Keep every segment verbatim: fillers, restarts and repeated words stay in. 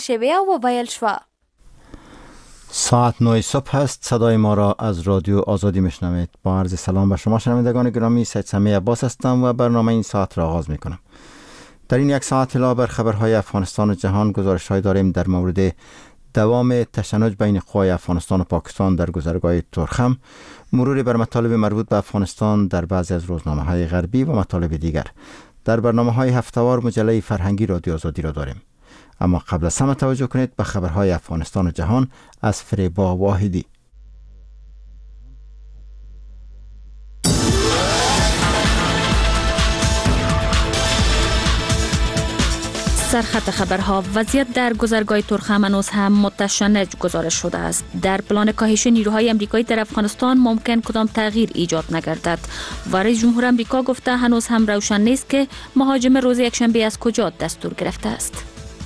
شوی و ویل شوا. ساعت نه صبح است. صدای ما را از رادیو آزادی میشنوید. با عرض سلام به شما شنوندگان گرامی، سید سمیع عباس هستم و برنامه این ساعت را آغاز میکنم. در این یک ساعت علاوه بر خبرهای افغانستان و جهان گزارش‌های داریم در مورد دوام تشنج بین قوای افغانستان و پاکستان در گذرگاه تورخم، مروری بر مطالب مربوط به افغانستان در بعضی از روزنامه‌های غربی و مطالب دیگر. در برنامه‌های هفته‌وار مجله فرهنگی رادیو آزادی را داریم. اما قبل از همه توجه کنید به خبرهای افغانستان و جهان از فریبا واحدی. سرخط خبرها: وضعیت در گذرگاه تورخم هنوز هم متشنج گزارش شده است. در پلان کاهش نیروهای امریکایی در افغانستان ممکن کدام تغییر ایجاد نگردد و رئیس جمهور امریکا گفته هنوز هم روشن نیست که مهاجم روز یکشنبه از کجا دستور گرفته است.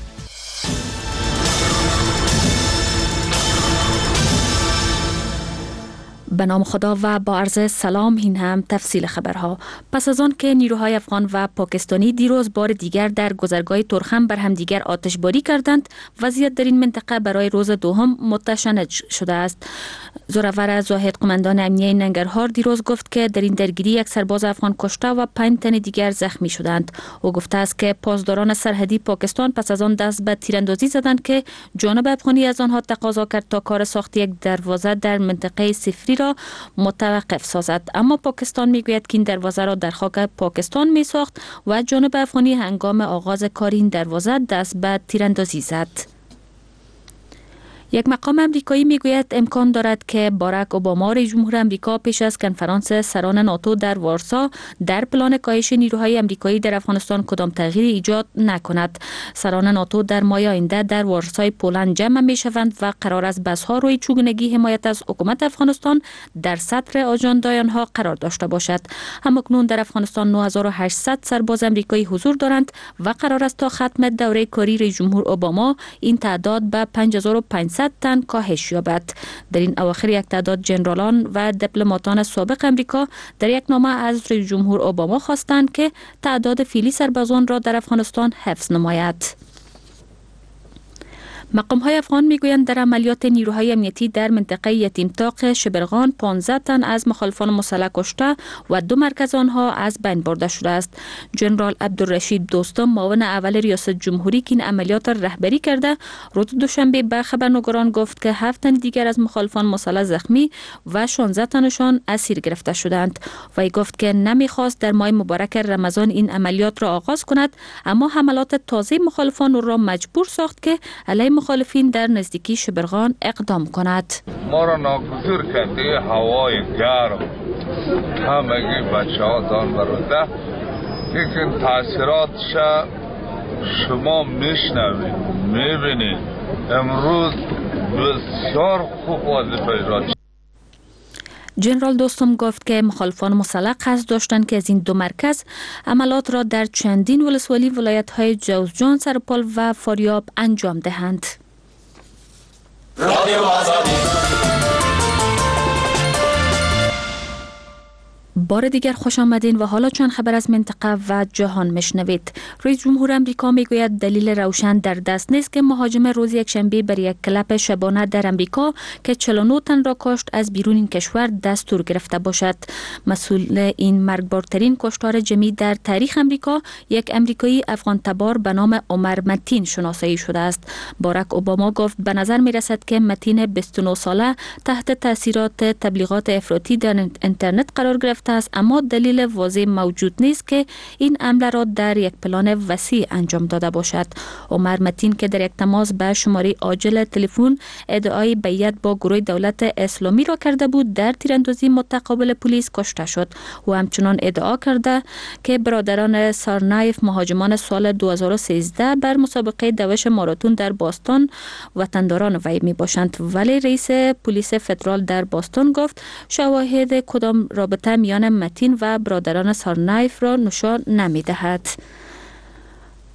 به نام خدا و با عرض سلام. این هم تفصیل خبرها. پس از آن که نیروهای افغان و پاکستانی دیروز بار دیگر در گذرگاه تورخم بر هم دیگر آتشباری کردند، وضعیت در این منطقه برای روز دوم متشنج شده است. زورآور زاهد قماندان امنیه ننگرهار دیروز گفت که در این درگیری یک سرباز افغان کشته و پنج تن دیگر زخمی شدند. او گفته است که پاسداران سرحدی پاکستان پس از آن دست به تیراندازی زدند که جانب افغانی از آنها تقاضا کرد تا کار ساخت یک دروازه در منطقه صفری را متوقف سازد، اما پاکستان میگوید که این دروازه را در خاک پاکستان می ساخت و جانب افغانی هنگام آغاز کار این دروازه دست به تیراندازی زد. یک مقام امریکایی میگوید امکان دارد که باراک اوباما رئیس جمهور امریکا پیش از کنفرانس سران ناتو در وارسا در پلان کاهش نیروهای امریکایی در افغانستان کدام تغییری ایجاد نکند. سران ناتو در ماه آینده در وارسای پولند جمع می شوند و قرار است بحث‌ها روی چگونگی حمایت از حکومت افغانستان در سطر آژاندای آنها قرار داشته باشد. همکنون در افغانستان نه هزار و هشتصد سرباز امریکایی حضور دارند و قرار است تا ختم دوره کاری رئیس جمهور اوباما این تعداد به پنج هزار و پانصد تن کاهش یابد. در این اواخر یک تعداد جنرالان و دیپلماتان سابق امریکا در یک نامه از رئیس جمهور اوباما خواستند که تعداد فعلی سربازان را در افغانستان حفظ نماید. مقام‌های افغان میگویند در عملیات نیروهای امنیتی در منطقه یتیمتاق شبرغان پانزده تن از مخالفان مسلح کشته و دو مرکز آنها از بین برده شده است. جنرال عبدالرشید دوستم، معاون اول ریاست جمهوری که این عملیات را رهبری کرده، روز دوشنبه به خبرنگاران گفت که هفت تن دیگر از مخالفان مسلح زخمی و شانزده تنشان اسیر گرفته شدند. وی گفت که نمیخواست در ماه مبارک رمضان این عملیات را آغاز کند، اما حملات تازه مخالفان را مجبور ساخت که علیه مخالفین در نزدیکی شبرغان اقدام کند. ما را ناگزیر کرده هوای گرم، همگی بچه ها دان برده، لیکن تاثیراتش شما میشنوید، میبینید. امروز بسیار خوب وظیفه اجرا شد. جنرال دوستم گفت که مخالفان مسلح قصد داشتند که از این دو مرکز عملات را در چندین ولسوالی ولایت‌های جوزجان، سرپال و فاریاب انجام دهند. رادیو آزادی. بار دیگر خوش آمدین و حالا چند خبر از منطقه و جهان میشنوید. رئیس جمهور امریکا میگوید دلیل روشن در دست نیست که مهاجم روز یکشنبه بر یک کلپ شبانه در امریکا که چهل و نه تن را کشت از بیرون این کشور دستور گرفته باشد. مسئول این مرگبارترین کشتار جمعی در تاریخ امریکا یک امریکایی افغان تبار به نام عمر متین شناسایی شده است. باراک اوباما گفت به نظر میرسد که متین بیست و نه ساله تحت تاثیرات تبلیغات افراطی در اینترنت قرار گرفت است، اما دلیل واضح موجود نیست که این عمل را در یک پلان وسیع انجام داده باشد. عمر متین که در یک تماس به شماره عاجل تلفن ادعای بیعت با گروه دولت اسلامی را کرده بود، در تیراندازی متقابل پلیس کشته شد. و همچنان ادعا کرده که برادران سارنایف مهاجمان سال دو هزار و سیزده بر مسابقه دوش ماراتون در باستون وطنداران وی می باشند، ولی رئیس پلیس فدرال در باستون گفت شواهد کدام رابطه میان متین و برادران سارنایف را نشان نمی دهد.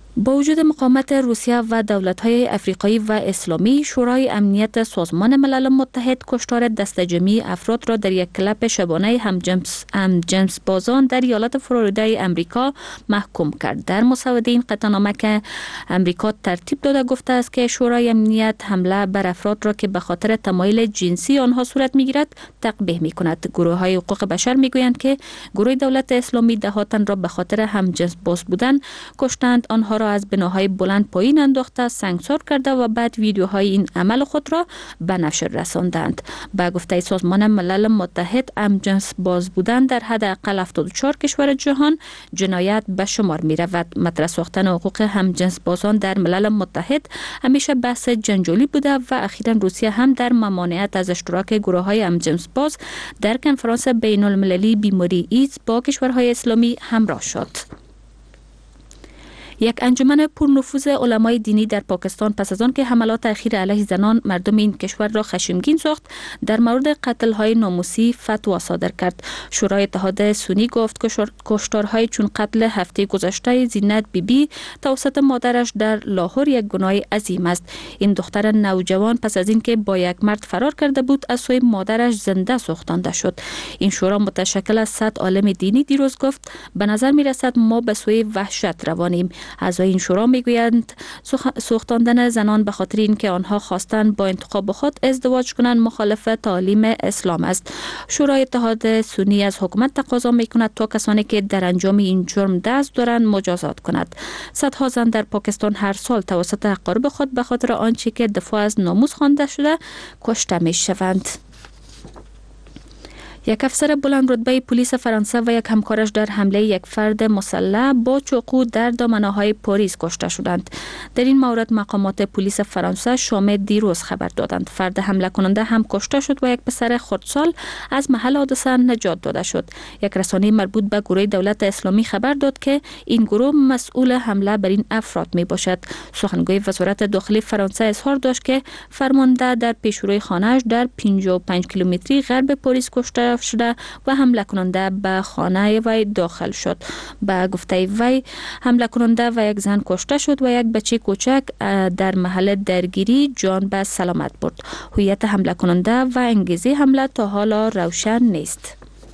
با وجود مقاومت روسیه و دولت‌های افریقایی و اسلامی، شورای امنیت سازمان ملل متحد کشتار دسته‌جمعی افراد را در یک کلاب شبانه همجنس همجنس بازان در ایالت فلوریدای امریکا محکوم کرد. در مسوده این قطعنامه که امریکا ترتیب داده گفته است که شورای امنیت حمله بر افراد را که به خاطر تمایل جنسی آنها صورت می‌گیرد تقبیح می‌کند. گروه‌های حقوق بشر می‌گویند که گروه دولت اسلامی ده‌ها تن را به خاطر همجنس باز بودن کشتند، آنها را از بناهای بلند پایین انداخته، سنگسار کرده و بعد ویدیوهای این عمل خود را به نشر رساندند. به گفته سازمان ملل متحد، همجنس باز بودن در حداقل هفتاد و چهار کشور جهان جنایت به شمار می رود. مطرح ساختن حقوق همجنس بازان در ملل متحد همیشه بحث جنجالی بوده و اخیراً روسیه هم در ممانعت از اشتراک گروه‌های همجنس باز در کنفرانس بین المللی بیماری ایدز با کشورهای اسلامی همراه شد. یک انجمن پرنفوذ علمای دینی در پاکستان پس از آن که حملات اخیر علیه زنان مردم این کشور را خشمگین ساخت، در مورد قتل‌های ناموسی فتوا صادر کرد. شورای اتحاد سنی گفت که کشتارهای چون قتل هفته گذشته زینت بی بی توسط مادرش در لاهور یک گناه عظیم است. این دختر نوجوان پس از اینکه با یک مرد فرار کرده بود از سوی مادرش زنده سوختانده شد. این شورا متشکل از صد عالم دینی دیروز گفت به نظر می رسد ما به سوی وحشت روانیم. اعضای این شورا میگویند سوختاندن زنان به خاطر اینکه آنها خواستند با انتخاب خود ازدواج کنند مخالف تعالیم اسلام است. شورای اتحاد سنی از حکومت تقاضا میکند تا کسانی که در انجام این جرم دست دارند مجازات کند. صدها زن در پاکستان هر سال توسط اقارب خود به خاطر آنچه که دفاع از ناموس خوانده شده کشته میشوند. یک افسر بلند رتبه پلیس فرانسه و یک همکارش در حمله یک فرد مسلح با چاقو در دامنه‌های پاریس کشته شدند. در این مورد مقامات پلیس فرانسه شام دیروز خبر دادند. فرد حمله کننده هم کشته شد و یک پسر خردسال از محل حادثه نجات داده شد. یک رسانه مربوط به گروه دولت اسلامی خبر داد که این گروه مسئول حمله بر این افراد می باشد. سخنگوی وزارت داخلی فرانسه اظهار داشت که فرمانده در پیشروی خانه‌اش در پنجاه و پنج کیلومتری غرب پاریس کشته شده و حمله کننده به خانه وی داخل شد. به گفته وی حمله کننده و یک زن کشته شد و یک بچه کوچک در محل درگیری جان به سلامت برد. هویت حمله کننده و انگیزه حمله تا حالا روشن نیست.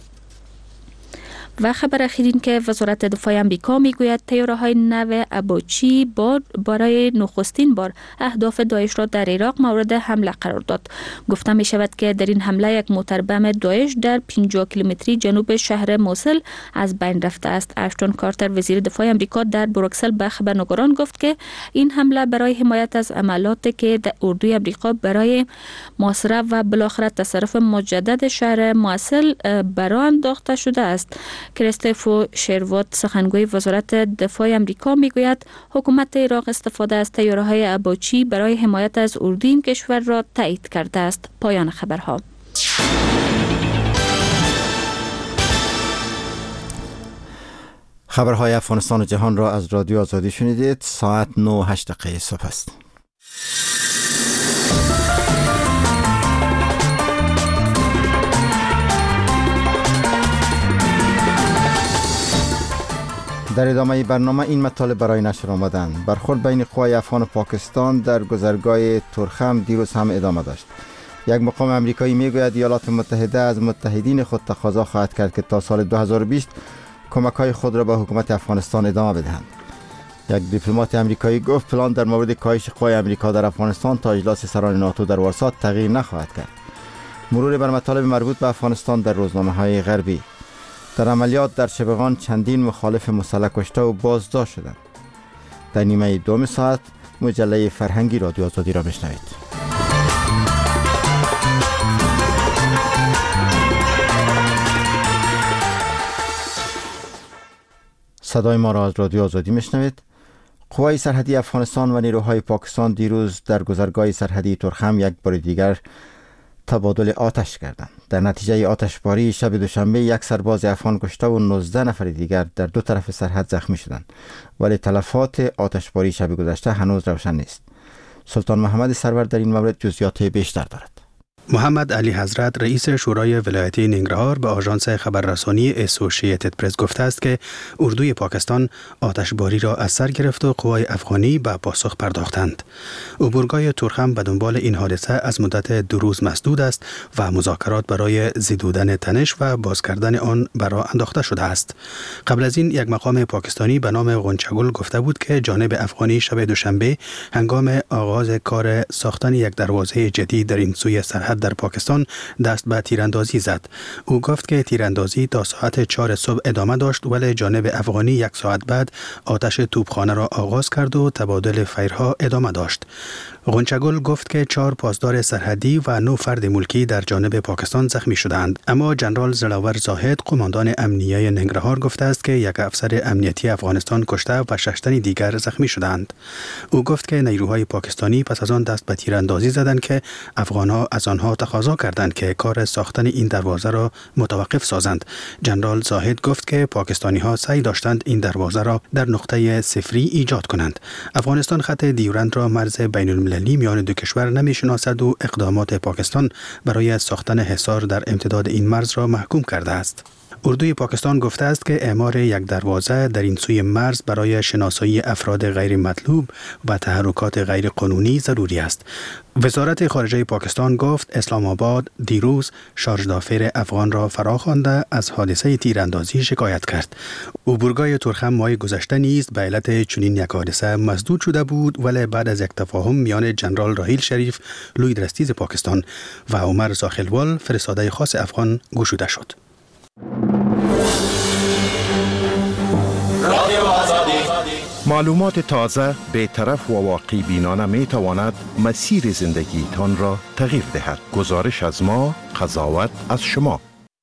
و خبر اخیرین که وزارت دفاع امریکا میگوید طیاره‌های نو اباچی بار برای نخستین بار اهداف داعش را در عراق مورد حمله قرار داد. گفته می شود که در این حمله یک موتر بم داعش در پنجاه کیلومتری جنوب شهر موصل از بین رفته است. اشتون کارتر وزیر دفاع امریکا در بروکسل به خبرنگاران گفت که این حمله برای حمایت از عملاتی که اردوی امریکا برای محاصره و بالاخره تصرف مجدد شهر موصل برآ انداخته شده است. کریستوفر شروات سخنگوی وزارت دفاع امریکا میگوید حکومت عراق استفاده از طیاره‌های اباچی برای حمایت از اردوی این کشور را تایید کرده است. پایان خبرها. خبرهای افغانستان و جهان را از رادیو آزادی شنیدید. ساعت نه و هشت دقیقه صبح است. در ادامه برنامه این مطالب برای نشر آمدند. برخورد بین قوای افغان و پاکستان در گذرگاه ترخم دیروز هم ادامه داشت. یک مقام امریکایی میگوید ایالات متحده از متحدین خود تقاضا خواهد کرد که تا سال دو هزار و بیست کمک‌های خود را به حکومت افغانستان ادامه بدهند. یک دیپلمات امریکایی گفت پلان در مورد کاهش قوای امریکا در افغانستان تا اجلاس سران ناتو در وارسا تغییر نخواهد کرد. مرور بر مطالب مربوط به افغانستان در روزنامه‌های غربی. در عملیات در شبغان چندین مخالف مسلح کشته و بازداشت شدند. در نیمه دوم ساعت مجله فرهنگی رادیو آزادی را بشنوید. صدای ما را از رادیو آزادی میشنوید. قوای سرحدی افغانستان و نیروهای پاکستان دیروز در گذرگاه سرحدی ترخم یک بار دیگر تبادل آتش کردند. در نتیجه آتشباری شب دوشنبه یک سرباز افغان کشته و نوزده نفر دیگر در دو طرف سرحد زخمی شدند، ولی تلفات آتشباری شب گذشته هنوز روشن نیست. سلطان محمد سرور در این مورد جزئیات بیشتر دارد. محمد علی حضرت رئیس شورای ولایتی ننگرهار به آژانس خبررسانی اسوسییتد پرس گفته است که اردوی پاکستان آتشباری را از سر گرفت و قوای افغانی به پاسخ پرداختند. عبورگاه تورخم به دنبال این حادثه از مدت دو روز مسدود است و مذاکرات برای زدودن تنش و باز کردن آن برای انداخته شده است. قبل از این یک مقام پاکستانی به نام غنچگل گفته بود که جانب افغانی شب دوشنبه هنگام آغاز کار ساختن یک دروازه جدید در این سوی سرحد در پاکستان دست به تیراندازی زد. او گفت که تیراندازی تا ساعت چهار صبح ادامه داشت ولی جانب افغانی یک ساعت بعد آتش توپخانه را آغاز کرد و تبادل فیرها ادامه داشت. غنچگل گفت که چهار پاسدار سرحدی و نه فرد ملکی در جانب پاکستان زخمی شدند، اما جنرال زلاور زاهد قماندان امنیه ننگرهار گفته است که یک افسر امنیتی افغانستان کشته و شش تن دیگر زخمی شدند. او گفت که نیروهای پاکستانی پس از آن دست به تیراندازی زدند که افغانها از آنها تقاضا کردند که کار ساختن این دروازه را متوقف سازند. جنرال زاهد گفت که پاکستانی ها سعی داشتند این دروازه را در نقطه صفری ایجاد کنند. افغانستان خط دیورند را مرز بین المللی میان دو کشور نمی‌شناسد و اقدامات پاکستان برای ساختن حصار در امتداد این مرز را محکوم کرده است. اردوی پاکستان گفته است که اعمار یک دروازه در این سوی مرز برای شناسایی افراد غیر مطلوب و تحرکات غیر قانونی ضروری است. وزارت خارجه پاکستان گفت اسلام آباد دیروز شارژدافر افغان را فراخوانده از حادثه تیراندازی شکایت کرد. عبورگاه تورخم ماه گذشته نیز به علت چنین یک حادثه مسدود شده بود ولی بعد از یک تفاهم میان جنرال راحیل شریف لوی درستیز پاکستان و عمر زاخلوال فرستاده خاص افغان گشوده شد. معلومات تازه، بی‌طرف و واقعی بینانه می تواند مسیر زندگی تان را تغییر دهد. گزارش از ما، قضاوت از شما.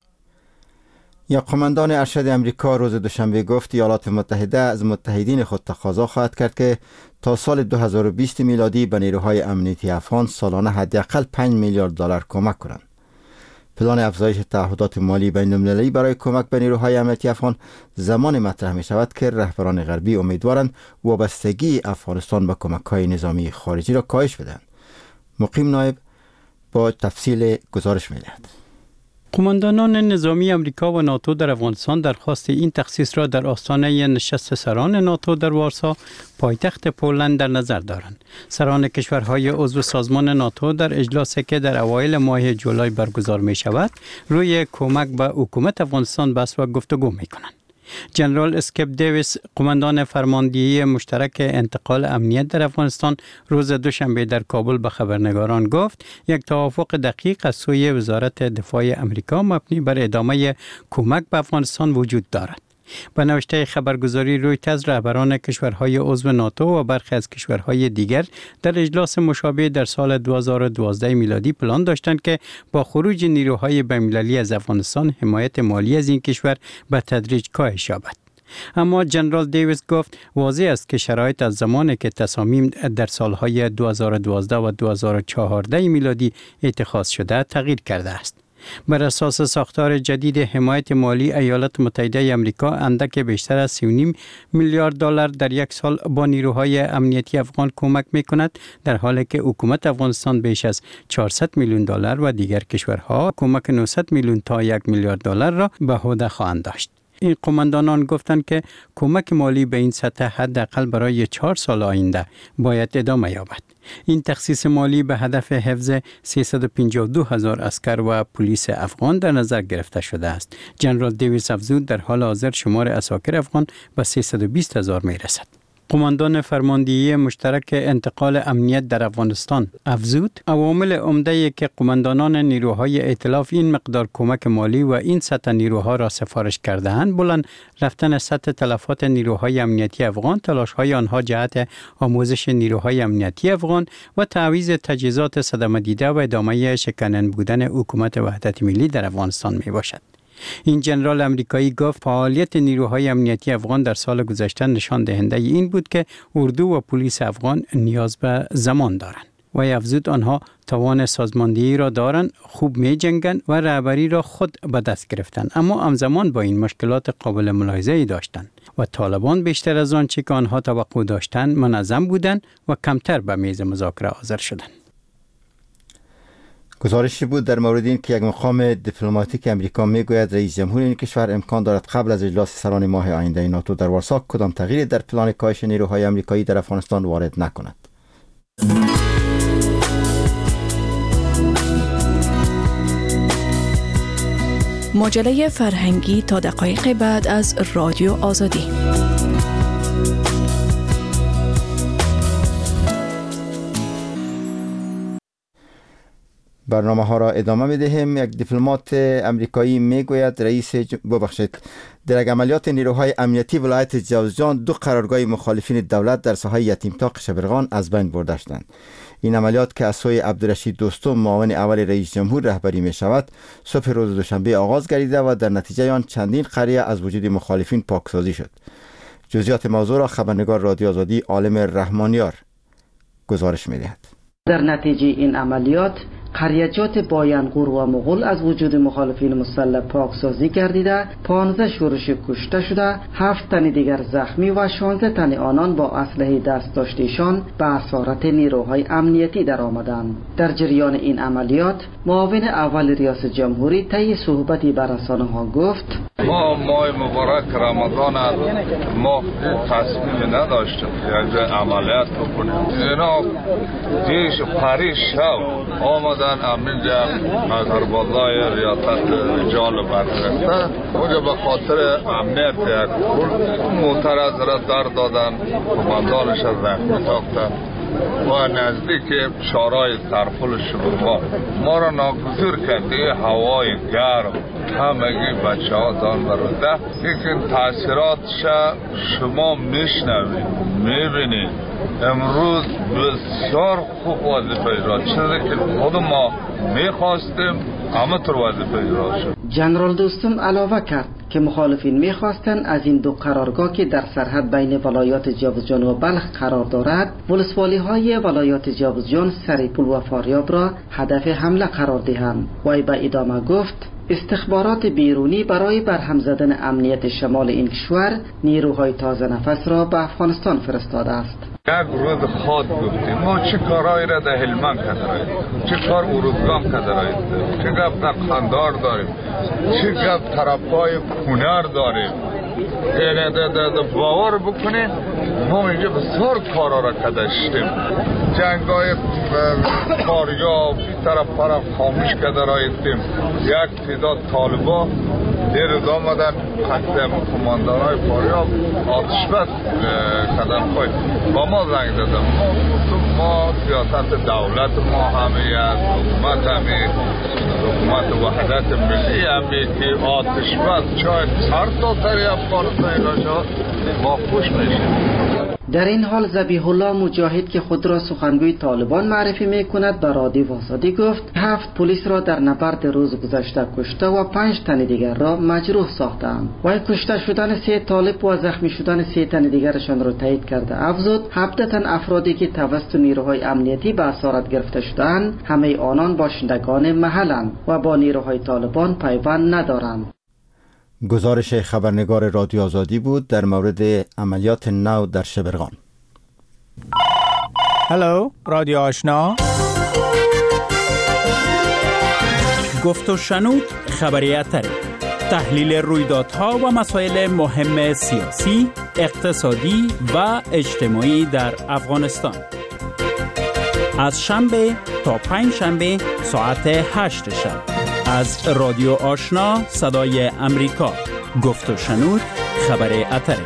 یا قماندان ارشد امریکا روز دوشنبه گفت ایالات متحده از متحدین خود تقاضا خواهد کرد که تا سال دو هزار و بیست میلادی به نیروهای امنیتی افغان سالانه حداقل پنج میلیارد دلار کمک کنند. پلان افزایش تعهدات مالی بین‌المللی برای کمک به نیروهای امنیتی افغان زمان مطرح می شود که رهبران غربی امیدوارند وابستگی افغانستان به کمک‌های نظامی خارجی را کاهش بدهند. مقیم نایب با تفصیل گزارش می دهد. قماندانان نظامی امریکا و ناتو در افغانستان درخواست این تخصیص را در آستانه نشست سران ناتو در وارسا پایتخت پولند در نظر دارند. سران کشورهای عضو سازمان ناتو در اجلاسی که در اوایل ماه جولای برگزار می شود روی کمک به حکومت افغانستان بحث و گفتگو می کنند. جنرال اسکپ دیویس قماندان فرماندهی مشترک انتقال امنیت در افغانستان روز دوشنبه در کابل به خبرنگاران گفت یک توافق دقیق از سوی وزارت دفاع امریکا مبنی بر ادامه کمک به افغانستان وجود دارد. به نوشته خبرگزاری رویترز رهبران کشورهای عضو ناتو و برخی از کشورهای دیگر در اجلاس مشابه در سال دو هزار و دوازده میلادی پلان داشتند که با خروج نیروهای بین‌المللی از افغانستان حمایت مالی از این کشور به تدریج کاهش یابد. اما جنرال دیویس گفت واضح است که شرایط از زمانی که تصامیم در سالهای دو هزار و دوازده و دو هزار و چهارده میلادی اتخاذ شده تغییر کرده است. بر اساس ساختار جدید حمایت مالی ایالات متحده آمریکا اندک بیشتر از سی و نیم میلیارد دلار در یک سال با نیروهای امنیتی افغان کمک می‌کند، در حالی که حکومت افغانستان بیش از چهارصد میلیون دلار و دیگر کشورها کمک نهصد میلیون تا یک میلیارد دلار را به عهده خواهند داشت. این قماندانان گفتند که کمک مالی به این سطح حداقل برای چهار سال آینده باید ادامه یابد. این تخصیص مالی به هدف حفظ سیصد و پنجاه و دو هزار عسکر و پلیس افغان در نظر گرفته شده است. جنرال دیویس افزود در حال حاضر شمار عساکر افغان به سیصد و بیست هزار می رسد. قماندان فرماندهی مشترک انتقال امنیت در افغانستان افزود عوامل عمده‌ای که قماندانان نیروهای ائتلاف این مقدار کمک مالی و این سطح نیروها را سفارش کرده‌اند بلند رفتن سطح تلفات نیروهای امنیتی افغان، تلاش‌های آنها جهت آموزش نیروهای امنیتی افغان و تعویض تجهیزات صدمه دیده و ادامه شکنن بودن حکومت وحدت ملی در افغانستان میباشد. این جنرال امریکایی گفت فعالیت نیروهای امنیتی افغان در سال گذشته نشان دهنده این بود که اردو و پلیس افغان نیاز به زمان دارند. و افزود آنها توان سازماندهی را دارند، خوب می جنگند و رهبری را خود به دست گرفتند، اما همزمان با این مشکلات قابل ملاحظه‌ای داشتند و طالبان بیشتر از آنچه که آنها توقع داشتند منظم بودند و کمتر به میز مذاکره حاضر شدند. گزارشی بود در مورد این که یک مقام دیپلماتیک امریکا میگوید رئیس جمهور این کشور امکان دارد قبل از اجلاس سران ماه آینده ناتو در وارسا کدام تغییری در پلان کاهش نیروهای آمریکایی در افغانستان وارد نکند. مجله فرهنگی تا دقایق بعد از رادیو آزادی. برنامه ها را ادامه می دهیم. یک دیپلمات امریکایی می گوید رئیس ج... ببخشید در یک عملیات نیروهای امنیتی ولایت جوزجان دو قرارگاه مخالفین دولت در ساحه یتیمتاق شبرغان از بین برده شدند. این عملیات که از سوی عبدالرشید دوستم معاون اول رئیس جمهور رهبری می شود صبح روز دوشنبه آغاز گردیده و در نتیجه آن چندین قریه از وجود مخالفین پاکسازی شد. جزئیات موضوع را خبرنگار رادیو آزادی عالم رحمانیار گزارش می دهد. در نتیجه این عملیات قریچات باینقور و مغول از وجود مخالفین مسلح پاکسازی گردیده، پانزده شورش کشته شده، هفت تن دیگر زخمی و شانزده تن آنان با اسلحه دست داشتهشان به اسارت نیروهای امنیتی در آمدند. در جریان این عملیات معاون اول ریاست جمهوری طی صحبتی با رسانه‌ها گفت ما ماه مبارک رمضان ما تصمیم نداشتیم یک عملیات بکنیم. اینا دیش پریش شب آمدن امینجا از هربالای ریاست رجال برگرفته اونجا به خاطر امنیت یک معترض را در دادن، کماندانش از زخمی ساختن و نزدیک شارای سرپل شبرغان ما را ناگزیر کرده. هوای گرم همگی بچه ها دان برده لیکن تاثیراتش شما میشنوید میبینید. امروز بسیار خوب وظیفه اجرا چیزی که خود ما میخواستیم همه طور وظیفه اجرا شد. جنرال دوستم علاوه کرد که مخالفین میخواستند از این دو قرارگاه که در سرحد بین ولایات جوزجان و بلخ قرار دارد ولسوالی های ولایات جوزجان، سریپل و فاریاب را هدف حمله قرار دهند. وی به ادامه گفت استخبارات بیرونی برای برهم زدن امنیت شمال این کشور نیروهای تازه نفس را به افغانستان فرستاده است. یک روز خود گفتیم ما چه کارهایی را در هلمند کردیم، چه کار اروزگان کردیم، چه گپ در قندار داریم، چه گپ طرفای کنر داریم. اینه ده باور بکنید ما اینجا بسیار کارها را کدشتیم. جنگای فاریاب طرف طرف خاموش کده رایدیم. یک تعداد طالبا دیروز آمدن قتل کماندان های فاریاب آتش بس کدن خواهید با ما زنگ دادم. ما سیاست دولت ما همه از حکومت همه حکومت وحدت ملی همه که آتش بس چاید هر تا سری افغانستان را ما خوش میشیم. در این حال ذبیح الله مجاهد که خود را سخنگوی طالبان معرفی می کند به رادیو آزادی گفت هفت پلیس را در نبرد روز گذشته کشته و پنج تن دیگر را مجروح ساختند. و کشته شدن سه طالب و زخمی شدن سه تن دیگرشان را تایید کرده افزود هفده تن افرادی که توسط نیروهای امنیتی به اسارت گرفته شدند همه آنان باشندگان محلند و با نیروهای طالبان پیوند ندارند. گزارش خبرنگار رادیو آزادی بود در مورد عملیات نو در شبرغان. هلو رادیو آشنا، گفت و شنود خبریاتره، تحلیل رویدادها و مسائل مهم سیاسی، اقتصادی و اجتماعی در افغانستان از شنبه تا پنج شنبه ساعت هشت شب از رادیو آشنا صدای امریکا. گفت و شنود خبر اتره.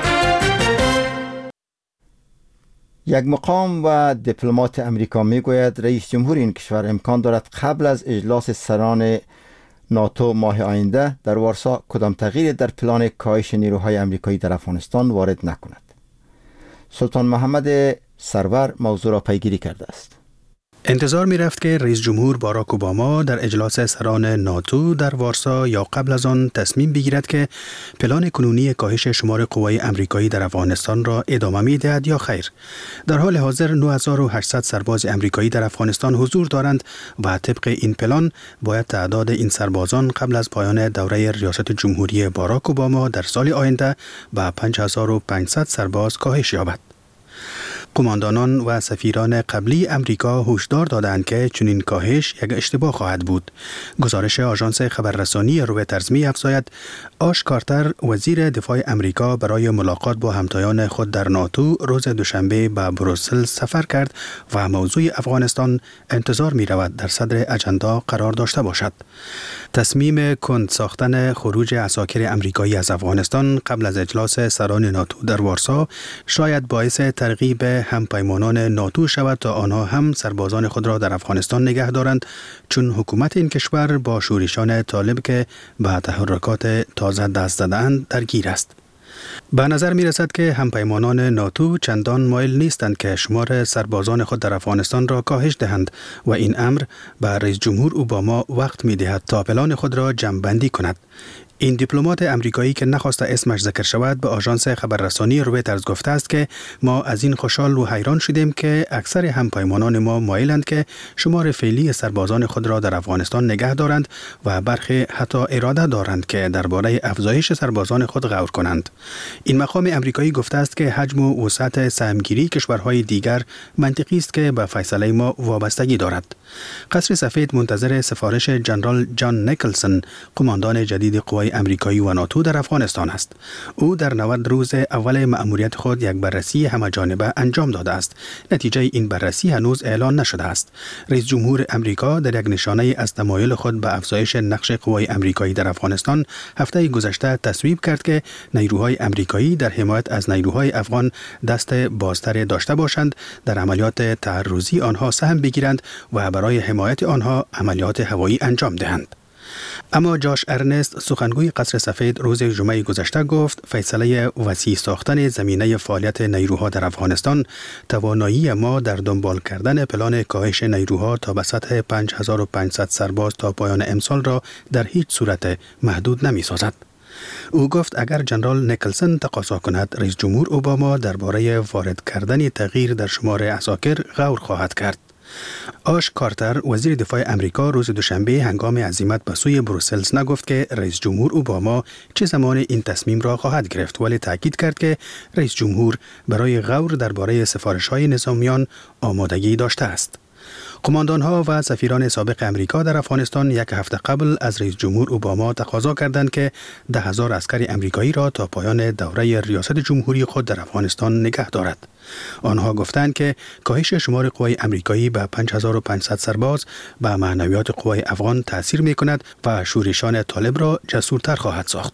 یک مقام و دیپلمات امریکا میگوید رئیس جمهور این کشور امکان دارد قبل از اجلاس سران ناتو ماه آینده در وارسا کدام تغییر در پلان کاهش نیروهای امریکایی در افغانستان وارد نکند. سلطان محمد سرور موضوع را پیگیری کرده است. انتظار می رفت که رئیس جمهور باراک اوباما در اجلاس سران ناتو در وارسا یا قبل از آن تصمیم بگیرد که پلان کنونی کاهش شمار قوای امریکایی در افغانستان را ادامه می دهد یا خیر. در حال حاضر نه هزار و هشتصد سرباز امریکایی در افغانستان حضور دارند و طبق این پلان باید تعداد این سربازان قبل از پایان دوره ریاست جمهوری باراک اوباما در سال آینده به پنج هزار و پانصد سرباز کاهش یابد. قماندانان و سفیران قبلی امریکا هشدار دادند که چنین کاهش یک اشتباه خواهد بود. گزارش آژانس خبررسانی رویترز می افزاید آش کارتر وزیر دفاع امریکا برای ملاقات با همتایان خود در ناتو روز دوشنبه به بروسل سفر کرد و موضوع افغانستان انتظار می رود در صدر اجندا قرار داشته باشد. تصمیم کند ساختن خروج عساکر امریکایی از افغانستان قبل از اجلاس سران ناتو در وارسا شاید باعث ترغیب همپیمانان ناتو شود تا آنها هم سربازان خود را در افغانستان نگه دارند، چون حکومت این کشور با شورشان طالب که به تحرکات تازه دست زده‌اند درگیر است. به نظر می رسد که همپیمانان ناتو چندان مایل نیستند که شمار سربازان خود در افغانستان را کاهش دهند و این امر به رئیس جمهور اوباما وقت می دهد تا پلان خود را جمع‌بندی کند. این دیپلمات امریکایی که نخواسته اسمش ذکر شود به آژانس خبررسانی رویترز گفته است که ما از این خوشحال و حیران شدیم که اکثر همپیمانان ما مایلند که شمار فعلی سربازان خود را در افغانستان نگه دارند و برخی حتی اراده دارند که درباره افزایش سربازان خود غور کنند. این مقام امریکایی گفته است که حجم و وسعت سهمگیری کشورهای دیگر منطقی است که به فیصله ما وابستگی دارد. قصر سفید منتظر سفارش جنرال جان نیکلسون، قماندان جدید قوای امریکایی و ناتو در افغانستان است. او در نود روز اول مأموریت خود یک بررسی همه‌جانبه انجام داده است. نتیجه این بررسی هنوز اعلان نشده است. رئیس جمهور امریکا در یک نشانه از تمایل خود به افزایش نقش قوای امریکایی در افغانستان هفته گذشته تصویب کرد که نیروهای امریکایی در حمایت از نیروهای افغان دست بازتر داشته باشند، در عملیات تعرضی آنها سهم بگیرند و برای حمایت آنها عملیات هوایی انجام دهند. اما جاش ارنست، سخنگوی قصر سفید، روز جمعه گذشته گفت فیصله وسیع ساختن زمینه فعالیت نیروها در افغانستان توانایی ما در دنبال کردن پلان کاهش نیروها تا به سطح پنج هزار و پانصد سرباز تا پایان امسال را در هیچ صورت محدود نمی سازد. او گفت اگر جنرال نیکلسون تقاضا کند، رئیس جمهور اوباما درباره وارد کردن تغییر در شمار عساکر غور خواهد کرد. آش کارتر وزیر دفاع امریکا روز دوشنبه هنگام عزیمت به سوی بروسلز نگفت که رئیس جمهور اوباما چه زمان این تصمیم را خواهد گرفت، ولی تاکید کرد که رئیس جمهور برای غور درباره سفارش‌های نظامیان آمادگی داشته است. قماندان‌ها و سفیران سابق امریکا در افغانستان یک هفته قبل از رئیس جمهور اوباما تقاضا کردند که ده هزار عسکر امریکایی را تا پایان دوره ریاست جمهوری خود در افغانستان نگه دارد. آنها گفتند که کاهش شمار قوای امریکایی به پنج هزار و پانصد سرباز به معنویات قوای افغان تأثیر می‌کند و شورشان طالب را جسورتر خواهد ساخت.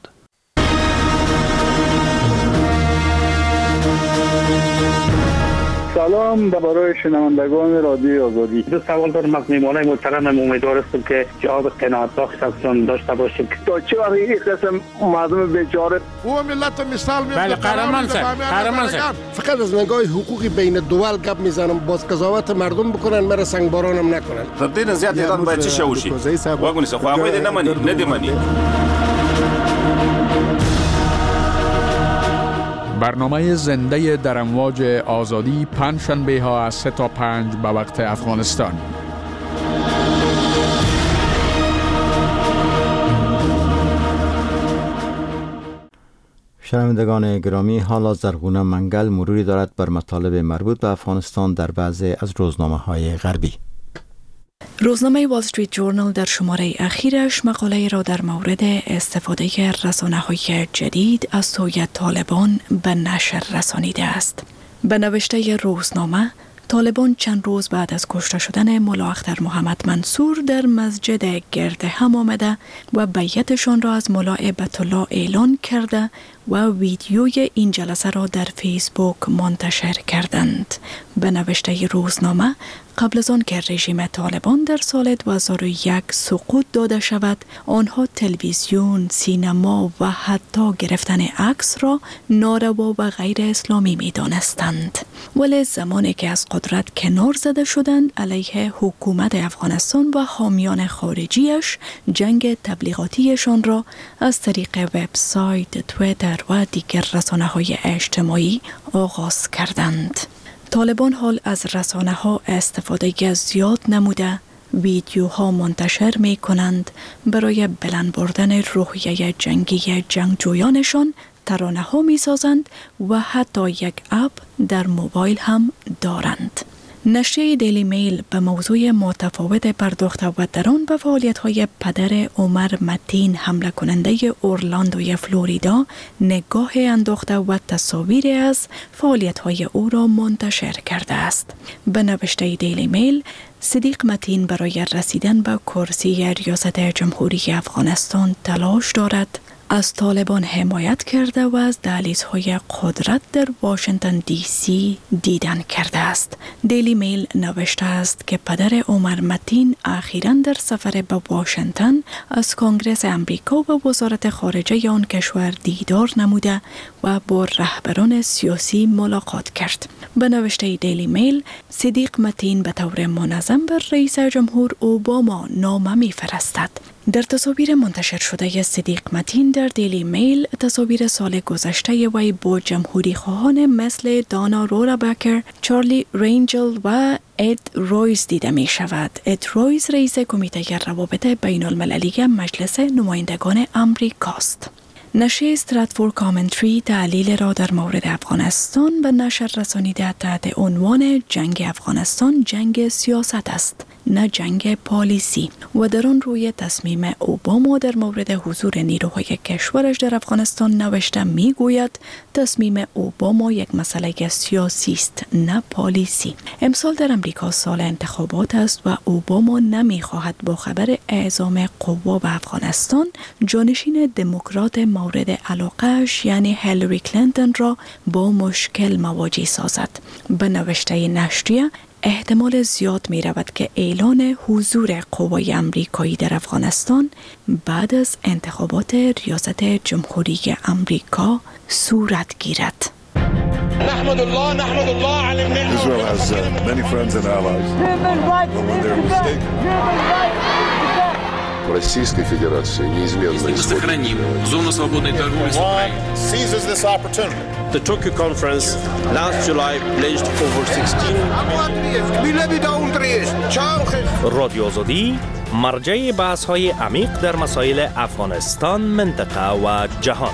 سلام برای شنوندگان رادیو آزادی. دو سوال دارم از میهمانای محترم. امیدوار هستم که جواب قناعت بخش ازشون داشته باشیم. تا چه وقت این قسم مردم بیچاره او ملت مثال میاد. بله قهرمان صاحب، قهرمان صاحب. فقط از نگاه حقوقی بین دول گپ میزنم، باز قضاوت مردم بکنن، مرا سنگباران هم نکنن. تر دې زیات ایران باید چی شوشي واګونی څه خو هغه نه مني نه دی مني. برنامه زنده در امواج آزادی پنجشنبه ها از سه تا پنج به وقت افغانستان. شنوندگان گرامی، حالا زرغونه منگل مروری دارد بر مطالب مربوط به افغانستان در بعضی از روزنامه های غربی. روزنامه وال استریت جورنال در شماره اخیرش مقاله را در مورد استفاده رسانه‌های جدید از سوی طالبان به نشر رسانیده است. به نوشته روزنامه، طالبان چند روز بعد از کشته شدن ملا اختر محمد منصور در مسجد گرد هم آمده و بیعتشان را از ملا هیبت الله اعلان کرده و ویدیوی این جلسه را در فیسبوک منتشر کردند. به نوشته روزنامه، قبل از آن که رژیم طالبان در سال دو هزار و یک سقوط داده شود، آنها تلویزیون، سینما و حتی گرفتن عکس را ناروا و غیر اسلامی می دانستند. ولی زمانی که از قدرت کنار زده شدند، علیه حکومت افغانستان و حامیان خارجیش جنگ تبلیغاتیشان را از طریق وبسایت، توییتر و دیگر رسانه‌های اجتماعی آغاز کردند. طالبان حال از رسانه ها استفاده زیاد نموده ویدیوها منتشر می کنند برای بلند بردن روحیه جنگی جنگجویانشان ترانه ها می سازند و حتی یک اپ در موبایل هم دارند. نشریه دیلی میل به موضوع متفاوت پرداخت و در آن به فعالیت‌های پدر عمر متین حمله کننده اورلاندوی فلوریدا نگاه انداخته و تصاویری از فعالیت‌های او را منتشر کرده است. به نوشته دیلی میل، صدیق متین برای رسیدن به کرسی ریاست جمهوری افغانستان تلاش دارد، از طالبان حمایت کرده و از دهلیزهای قدرت در واشنگتن دی سی دیدن کرده است. دیلی میل نوشته است که پدر عمر متین اخیراً در سفر به واشنگتن از کنگره امریکا و وزارت خارجه آن کشور دیدار نموده و با رهبران سیاسی ملاقات کرد. به نوشته دیلی میل، صدیق متین به طور منظم بر رئیس جمهور اوباما نامه می‌فرستد. در تصاویر منتشر شده صدیق متین در دیلی میل، تصاویر سال گذشته وی با جمهوری خواهان مثل دانا رورا بکر، چارلی رینجل و اد رویز دیده می شود. اد رویز رئیس کمیته روابط بین المللی مجلس نمایندگان امریکاست. نشریه استراتفورد کامنتری تحلیل را در مورد افغانستان به نشر رسانیده تحت عنوان جنگ افغانستان جنگ سیاست است، نه جنگ پالیسی، و در آن روی تصمیم اوباما در مورد حضور نیروهای کشورش در افغانستان نوشته می گوید تصمیم اوباما یک مسئله سیاسی است، نه پالیسی. امسال در امریکا سال انتخابات است و اوباما نمی خواهد با خبر اعزام قوا به افغانستان جانشین دموکرات مورد علاقه‌اش یعنی هیلاری کلینتون را با مشکل مواجه سازد. به نوشته نشریه، احتمال زیاد می رود که اعلان حضور قوای امریکایی در افغانستان بعد از انتخابات ریاست جمهوری امریکا صورت گیرد. نحمد الله نحمد الله على النعمة. Israel has uh, many friends and allies. But when they're mistaken. Российской Федерации неизменно сохраним зону свободной торговли с Украиной. Seizes this opportunity. The Tokyo conference last July pledged over sixteen. رادیو آزادی مرجع بحث‌های عمیق در مسائل افغانستان، منطقه و جهان.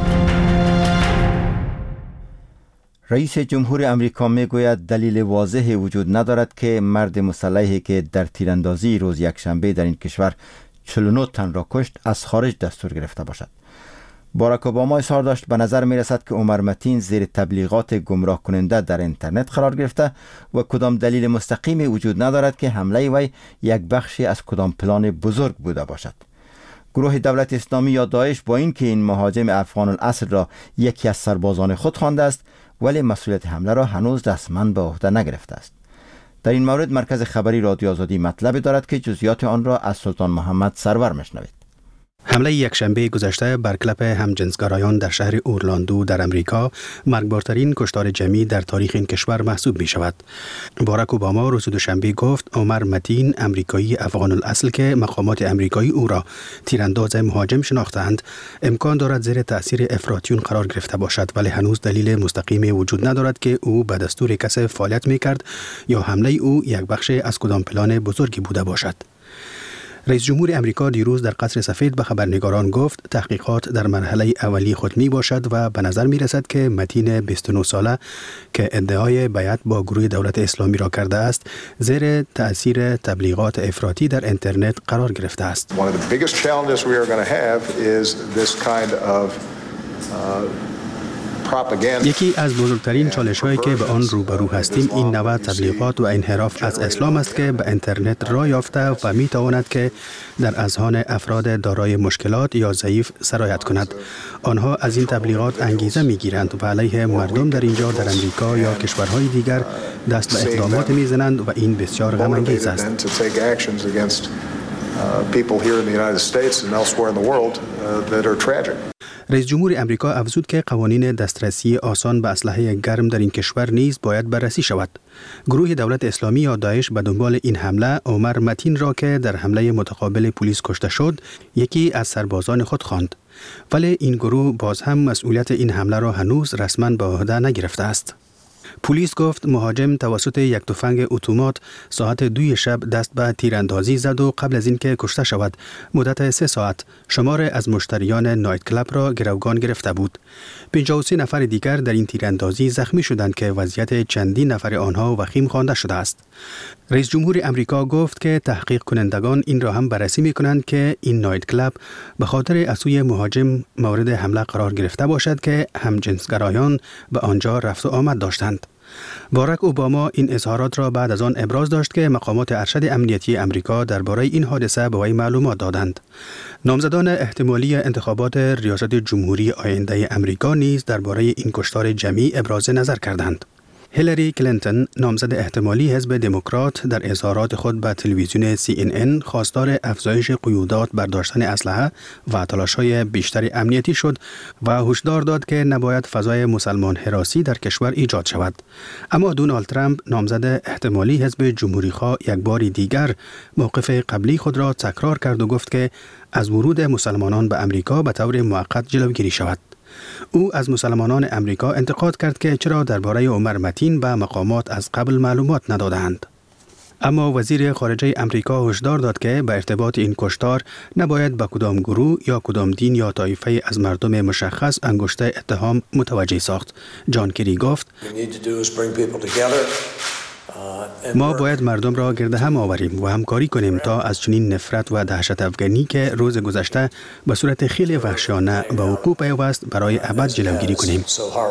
رئیس جمهور امریکا میگوید دلیل واضحی وجود ندارد که مرد مسلحی که در تیراندازی روز یکشنبه در این کشور چهل و نه تن را کشت از خارج دستور گرفته باشد. باراک اوباما اظهار داشت به نظر می رسد که عمر متین زیر تبلیغات گمراه کننده در اینترنت قرار گرفته و کدام دلیل مستقیمی وجود ندارد که حمله وی یک بخشی از کدام پلان بزرگ بوده باشد. گروه دولت اسلامی یا داعش با اینکه این مهاجم افغان الاصل را یکی از سربازان خود خوانده است، ولی مسئولیت حمله را هنوز رسما به عهده نگرفته است. در این مورد مرکز خبری رادیو آزادی مطلبی دارد که جزئیات آن را از سلطان محمد سرور میشنوید. حمله یکشنبه گذشته بر کلپ همجنسگرایان در شهر اورلاندو در امریکا مرگبارترین کشتار جمعی در تاریخ این کشور محسوب می شود. باراک اوباما روز دوشنبه گفت عمر متین، امریکایی افغان الاصل که مقامات امریکایی او را تیرانداز مهاجم شناختند، امکان دارد زیر تأثیر افراطیون قرار گرفته باشد، ولی هنوز دلیل مستقیمی وجود ندارد که او به دستور کسی فعالیت می کرد یا حمله او یک بخش از کدام پلان بزرگی بوده باشد. رئیس جمهور امریکا دیروز در قصر سفید به خبرنگاران گفت تحقیقات در مرحله اولی خود می باشد و به نظر می رسد که متین بیست و نه ساله که ادعای بیعت با گروه دولت اسلامی را کرده است زیر تأثیر تبلیغات افراطی در اینترنت قرار گرفته است. One of the biggest challenges we are going to have is this kind of uh, یکی از بزرگترین چالش هایی که به آن روبرو هستیم این نوع تبلیغات و انحراف از اسلام است که به اینترنت راه یافته و می تواند که در اذهان افراد دارای مشکلات یا ضعیف سرایت کند. آنها از این تبلیغات انگیزه می گیرند و علیه مردم در اینجا در امریکا یا کشورهای دیگر دست به اقدامات می زنند و این بسیار غم انگیز است. رئیس جمهور امریکا افزود که قوانین دسترسی آسان به اسلحه گرم در این کشور نیز باید بررسی شود. گروه دولت اسلامی یا داعش به دنبال این حمله عمر متین را که در حمله متقابل پلیس کشته شد یکی از سربازان خود خواند، ولی این گروه باز هم مسئولیت این حمله را هنوز رسما به عهده نگرفته است. پلیس گفت مهاجم توسط یک تفنگ اتومات ساعت دوی شب دست به تیراندازی زد و قبل از اینکه کشته شود مدت سه ساعت شمار از مشتریان نایت کلاب را گروگان گرفته بود. پنجاه و سه نفر دیگر در این تیراندازی زخمی شدند که وضعیت چندین نفر آنها وخیم خوانده شده است. رئیس جمهور امریکا گفت که تحقیق کنندگان این را هم بررسی می کنند که این نایت کلاب به خاطر از سوی مهاجم مورد حمله قرار گرفته باشد که همجنسگرایان به آنجا رفت و آمد داشتند. باراک اوباما این اظهارات را بعد از آن ابراز داشت که مقامات ارشد امنیتی امریکا درباره این حادثه به وی معلومات دادند. نامزدان احتمالی انتخابات ریاست جمهوری آینده امریکا نیز درباره این کشتار جمعی ابراز نظر کردند. هیلاری کلینتون نامزد احتمالی حزب دموکرات در اظهارات خود به تلویزیون سی ان ان خواستار افزایش قیودات بر داشتن اسلحه و تلاش‌های بیشتر امنیتی شد و هشدار داد که نباید فضای مسلمان هراسی در کشور ایجاد شود. اما دونالد ترامپ نامزد احتمالی حزب جمهوری‌خواه یک بار دیگر موقف قبلی خود را تکرار کرد و گفت که از ورود مسلمانان به امریکا به طور موقت جلوگیری شود. او از مسلمانان امریکا انتقاد کرد که چرا درباره عمر متین به مقامات از قبل معلومات ندادند. اما وزیر خارجه امریکا هشدار داد که به ارتباط این کشتار نباید به کدام گروه یا کدام دین یا طایفه از مردم مشخص انگشت اتهام متوجه ساخت. جان کری گفت ما باید مردم را گرد هم آوریم و همکاری کنیم تا از چنین نفرت و دهشت افغانی که روز گذشته به صورت خیلی وحشیانه به وقوع پیوست برای ابد جلوگیری کنیم.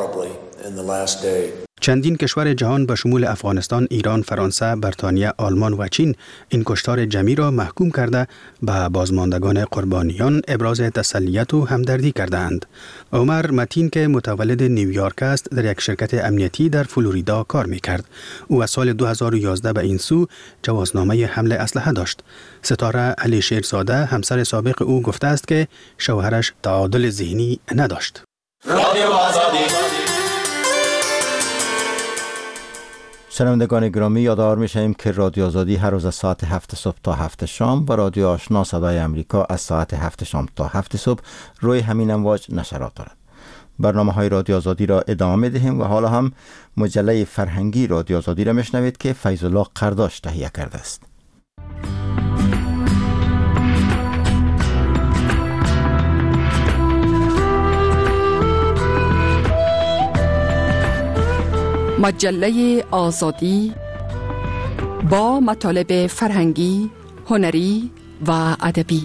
چندین کشور جهان به شمول افغانستان، ایران، فرانسه، بریتانیا، آلمان و چین این کشتار جمعی را محکوم کرده به بازماندگان قربانیان ابراز تسلیت و همدردی کردند. عمر متین که متولد نیویورک است در یک شرکت امنیتی در فلوریدا کار میکرد. او از سال دو هزار و یازده به این سو جوازنامه حمل اسلحه داشت. ستاره علی شیرزاده همسر سابق او گفته است که شوهرش تعادل ذهنی نداشت. شنوندگان گرامی، یادآور می‌شویم که رادیو آزادی هر روز از ساعت هفت صبح تا هفت شام و رادیو آشنا صدای امریکا از ساعت هفت شام تا هفت صبح روی همین امواج نشرات دارد. برنامه های رادیو آزادی را ادامه دهیم و حالا هم مجله فرهنگی رادیو آزادی را میشنوید که فیض الله قرداش تهیه کرده است. مجله آزادی با مطالب فرهنگی، هنری و ادبی.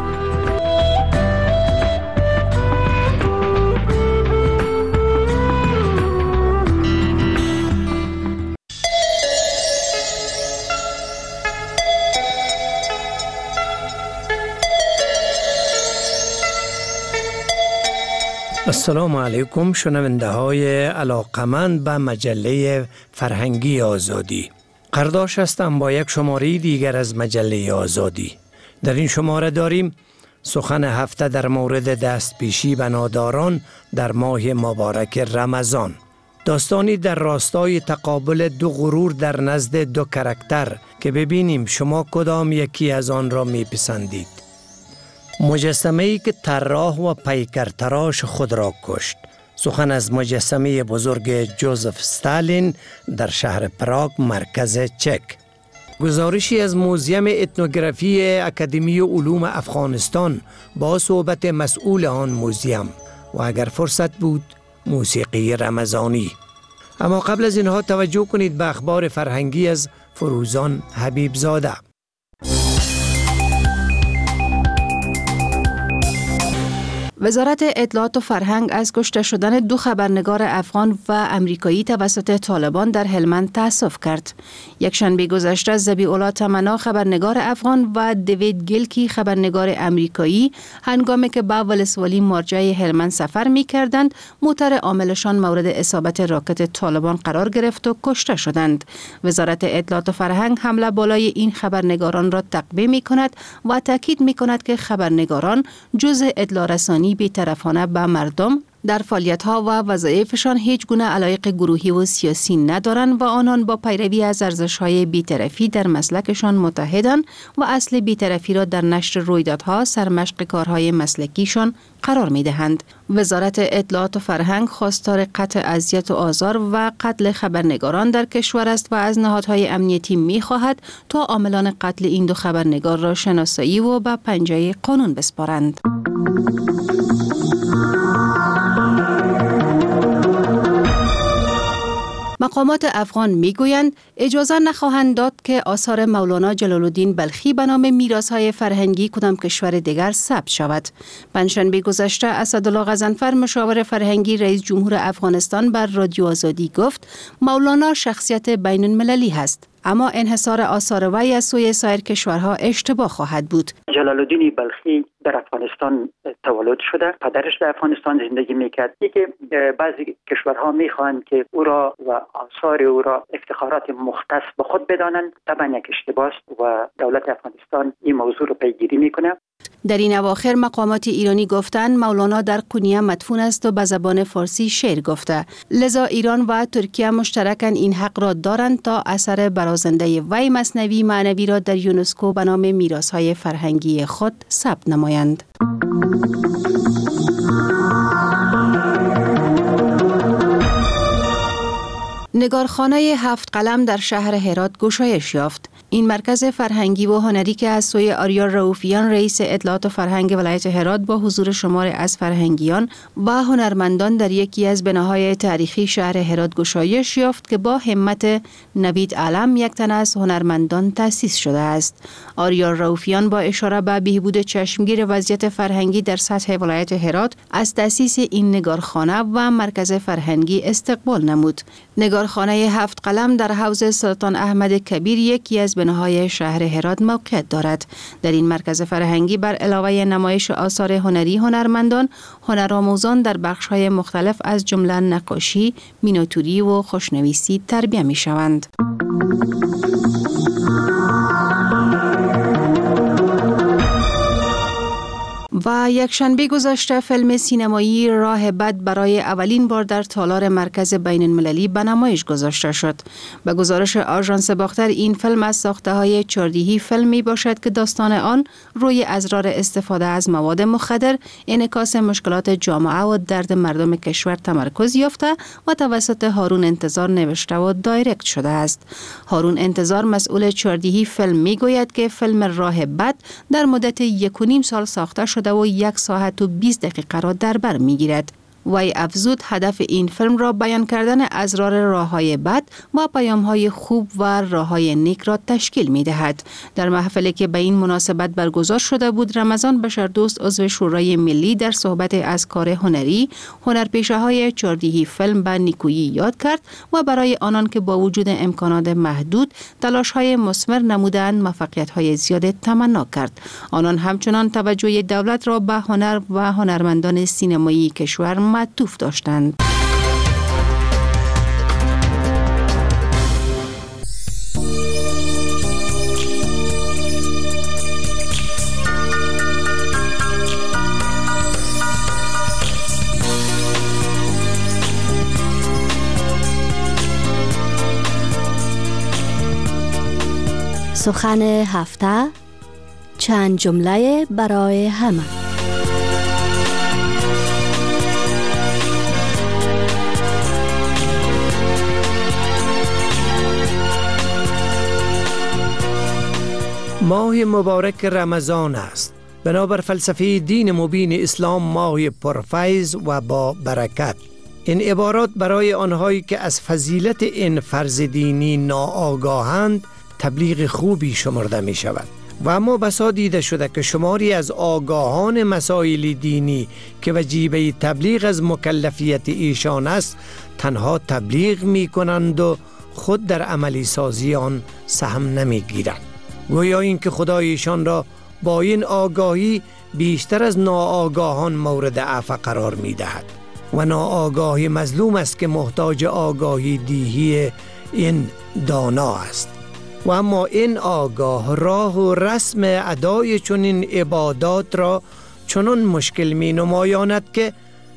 السلام علیکم شنونده های علاقمند به مجله فرهنگی آزادی. قرداش هستم با یک شماره دیگر از مجله آزادی. در این شماره داریم سخن هفته در مورد دستپیشی به ناداران در ماه مبارک رمضان. داستانی در راستای تقابل دو غرور در نزد دو کاراکتر که ببینیم شما کدام یکی از آن را میپسندید. مجسمه‌ای که طراح و پیکر تراش خود را کشت. سخن از مجسمه بزرگ جوزف استالین در شهر پراگ مرکز چک. گزارشی از موزیم اتنوگرافی اکادمی علوم افغانستان با صحبت مسئول آن موزیم و اگر فرصت بود موسیقی رمضانی. اما قبل از اینها توجه کنید به اخبار فرهنگی از فروزان حبیب زاده. وزارت اطلاعات و فرهنگ از کشته شدن دو خبرنگار افغان و امریکایی توسط طالبان در هلمند تأسف کرد. یک شنبه گذشته ذبیح الله تمنا خبرنگار افغان و دیوید گیلکی خبرنگار امریکایی هنگامی که به ولسوالی مرجع هلمند سفر می کردند موتر عاملشان مورد اصابت راکت طالبان قرار گرفت و کشته شدند. وزارت اطلاعات و فرهنگ حمله بالای این خبرنگاران را تقویه می کند و تاکید می کند که خبرنگاران جزء اطلاع رسانی بی‌طرفانه به مردم در فعالیت‌ها و وظایفشان هیچ گونه علایق گروهی و سیاسی ندارند و آنان با پیروی از ارزش‌های بی‌طرفی در مسلکشان متحدند و اصل بی‌طرفی را در نشر رویدادها سرمشق کارهای مسلکیشان قرار می‌دهند. وزارت اطلاعات و فرهنگ خواستار قطع اذیت و آزار و قتل خبرنگاران در کشور است و از نهادهای امنیتی می‌خواهد تا عاملان قتل این دو خبرنگار را شناسایی و به پنجه قانون بسپارند. مقامات افغان میگویند اجازه نخواهند داد که آثار مولانا جلال الدین بلخی به نام میراث‌های فرهنگی کدام کشور دیگر ثبت شود. پنجشنبه گذشته اسدالله غضنفر مشاور فرهنگی رئیس جمهور افغانستان بر رادیو آزادی گفت مولانا شخصیت بین المللی است، اما انحصار آثار وی از سوی سایر کشورها اشتباه خواهد بود. جلال الدین بلخی در افغانستان تولد شده، پدرش در افغانستان زندگی میکرد. دیگه بعضی کشورها میخواهند که او را و آثار او را افتخارات مختص به خود بدانند. طبعا یک اشتباه است و دولت افغانستان این موضوع را پیگیری میکنه. در این اواخر مقامات ایرانی گفتند مولانا در قونیه مدفون است و به زبان فارسی شعر گفته، لذا ایران و ترکیه مشترکاً این حق را دارند تا اثر برازنده وی مثنوی معنوی را در یونسکو به نام میراث‌های فرهنگی خود ثبت نمایند. نگارخانه هفت قلم در شهر هرات گشایش یافت. این مرکز فرهنگی و هنری که از سوی آریار رؤوفیان رئیس اطلاعات و فرهنگ ولایت هرات با حضور شمار از فرهنگیان و هنرمندان در یکی از بناهای تاریخی شهر هرات گشایش یافت که با همت نوید علم یک تن از هنرمندان تأسیس شده است. آریار رؤوفیان با اشاره به بهبود چشمگیر وضعیت فرهنگی در سطح ولایت هرات از تأسیس این نگارخانه و مرکز فرهنگی استقبال نمود. نگارخانه هفت قلم در حوض سلطان احمد کبیر یکی از بناهای شهر هرات موقعیت دارد. در این مرکز فرهنگی بر علاوه نمایش آثار هنری هنرمندان، هنرآموزان در بخش‌های مختلف از جمله نقاشی، مینیاتوری و خوشنویسی تربیت می‌شوند. و یک شنبه گذشته فیلم سینمایی راه بد برای اولین بار در تالار مرکز بین المللی به نمایش گذاشته شد. به گزارش آژانس باختر این فیلم از ساخته‌های چاردیهی فیلمی باشد که داستان آن روی ازرار استفاده از مواد مخدر، انعکاس مشکلات جامعه و درد مردم کشور تمرکز یافته و توسط هارون انتظار نوشته و دایرکت شده است. هارون انتظار مسئول چاردیهی فیلم میگوید که فیلم راه بد در مدت یک و نیم سال ساخته شده و یک ساعت و بیست دقیقه را در بر میگیرد. وی افزود هدف این فیلم را بیان کردن ازرار راه‌های بد و پیام‌های خوب و راه‌های نیک را تشکیل می‌دهد. در محفلی که به این مناسبت برگزار شده بود، رمضان بشردوست عضو شورای ملی در صحبت از کار هنری، هنرپیشه‌های چاردیهی فیلم به نیکویی یاد کرد و برای آنان که با وجود امکانات محدود تلاش‌های مثمر نمودند موفقیت‌های زیاد تمنا کرد. آنان همچنان توجه دولت را به هنر و هنرمندان سینمایی کشور معطوف داشتند. سخن هفته، چند جمله برای همه. ماه مبارک رمضان است. بنابر فلسفه دین مبین اسلام ماه پرفیض و با برکت. این عبارات برای آنهایی که از فضیلت این فرض دینی ناآگاهند تبلیغ خوبی شمرده می شود. و اما بسا دیده شده که شماری از آگاهان مسائل دینی که وجیبه تبلیغ از مکلفیت ایشان است تنها تبلیغ می کنند و خود در عملی سازی آن سهم نمی گیرند. گویا این که خدا ایشان را با این آگاهی بیشتر از ناآگاهان مورد عفو قرار می دهد و ناآگاهی مظلوم است که محتاج آگاهی دیهی این دانا است. و اما این آگاه راه و رسم ادای چنین عبادات را چنان مشکل می نمایاند که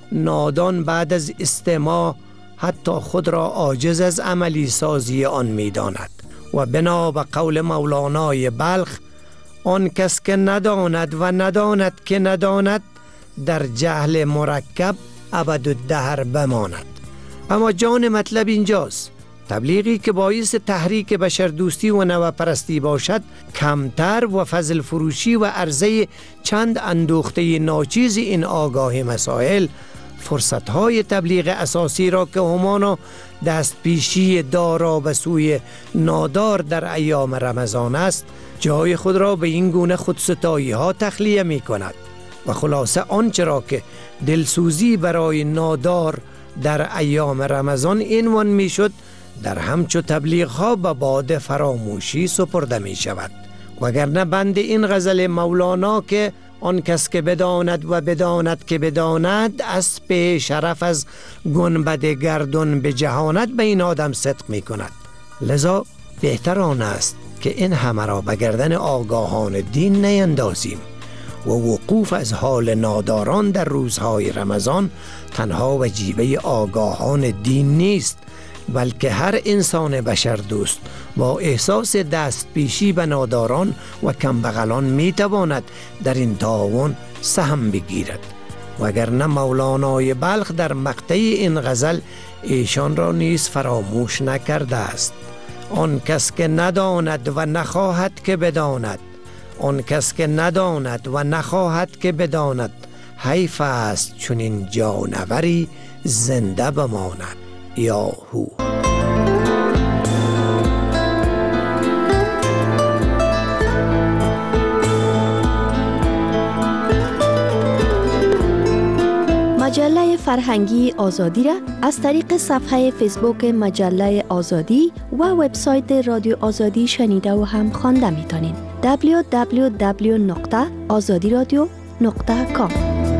نادان بعد از استماع حتی خود را عاجز از عملی سازی آن می داند. و بنا به قول مولانای بلخ، آن کس که نداند و نداند که نداند در جهل مرکب ابدالدهر بماند. اما جان مطلب اینجاست، تبلیغی که باعث تحریک بشردوستی و نوپرستی باشد کمتر و فضل فروشی و عرضه چند اندوخته ناچیز این آگاه مسائل فرصتهای تبلیغ اساسی را که همانا دست پیشی دارا به سوی نادار در ایام رمضان است جای خود را به این گونه خودستایی ها تخلیه می کند و خلاصه آنچه را که دلسوزی برای نادار در ایام رمضان عنوان می شد در همچو تبلیغ ها به باد فراموشی سپرده می شود. وگرنه بند این غزل مولانا که آن کس که بداند و بداند که بداند اسب شرف از گنبد گردون به جهانت به این آدم صدق می کند. لذا بهتر آن است که این همه را به گردن آگاهان دین نیندازیم و وقوف از حال ناداران در روزهای رمضان تنها وجیبه آگاهان دین نیست، بلکه هر انسان بشر دوست با احساس دست پیشی به ناداران و کمبغلان می تواند در این تعاون سهم بگیرد. وگرنه مولانای بلخ در مقطع این غزل ایشان را نیز فراموش نکرده است. آن کس که نداند و نخواهد که بداند، آن کس که نداند و نخواهد که بداند، حیف است چون این جانوری زنده بماند. یاهو. مجله فرهنگی آزادی را از طریق صفحه فیسبوک مجله آزادی و وبسایت رادیو آزادی شنیده و هم خوانده میتونین. دبلیو دبلیو دبلیو نقطه آزادی رادیو نقطه کام.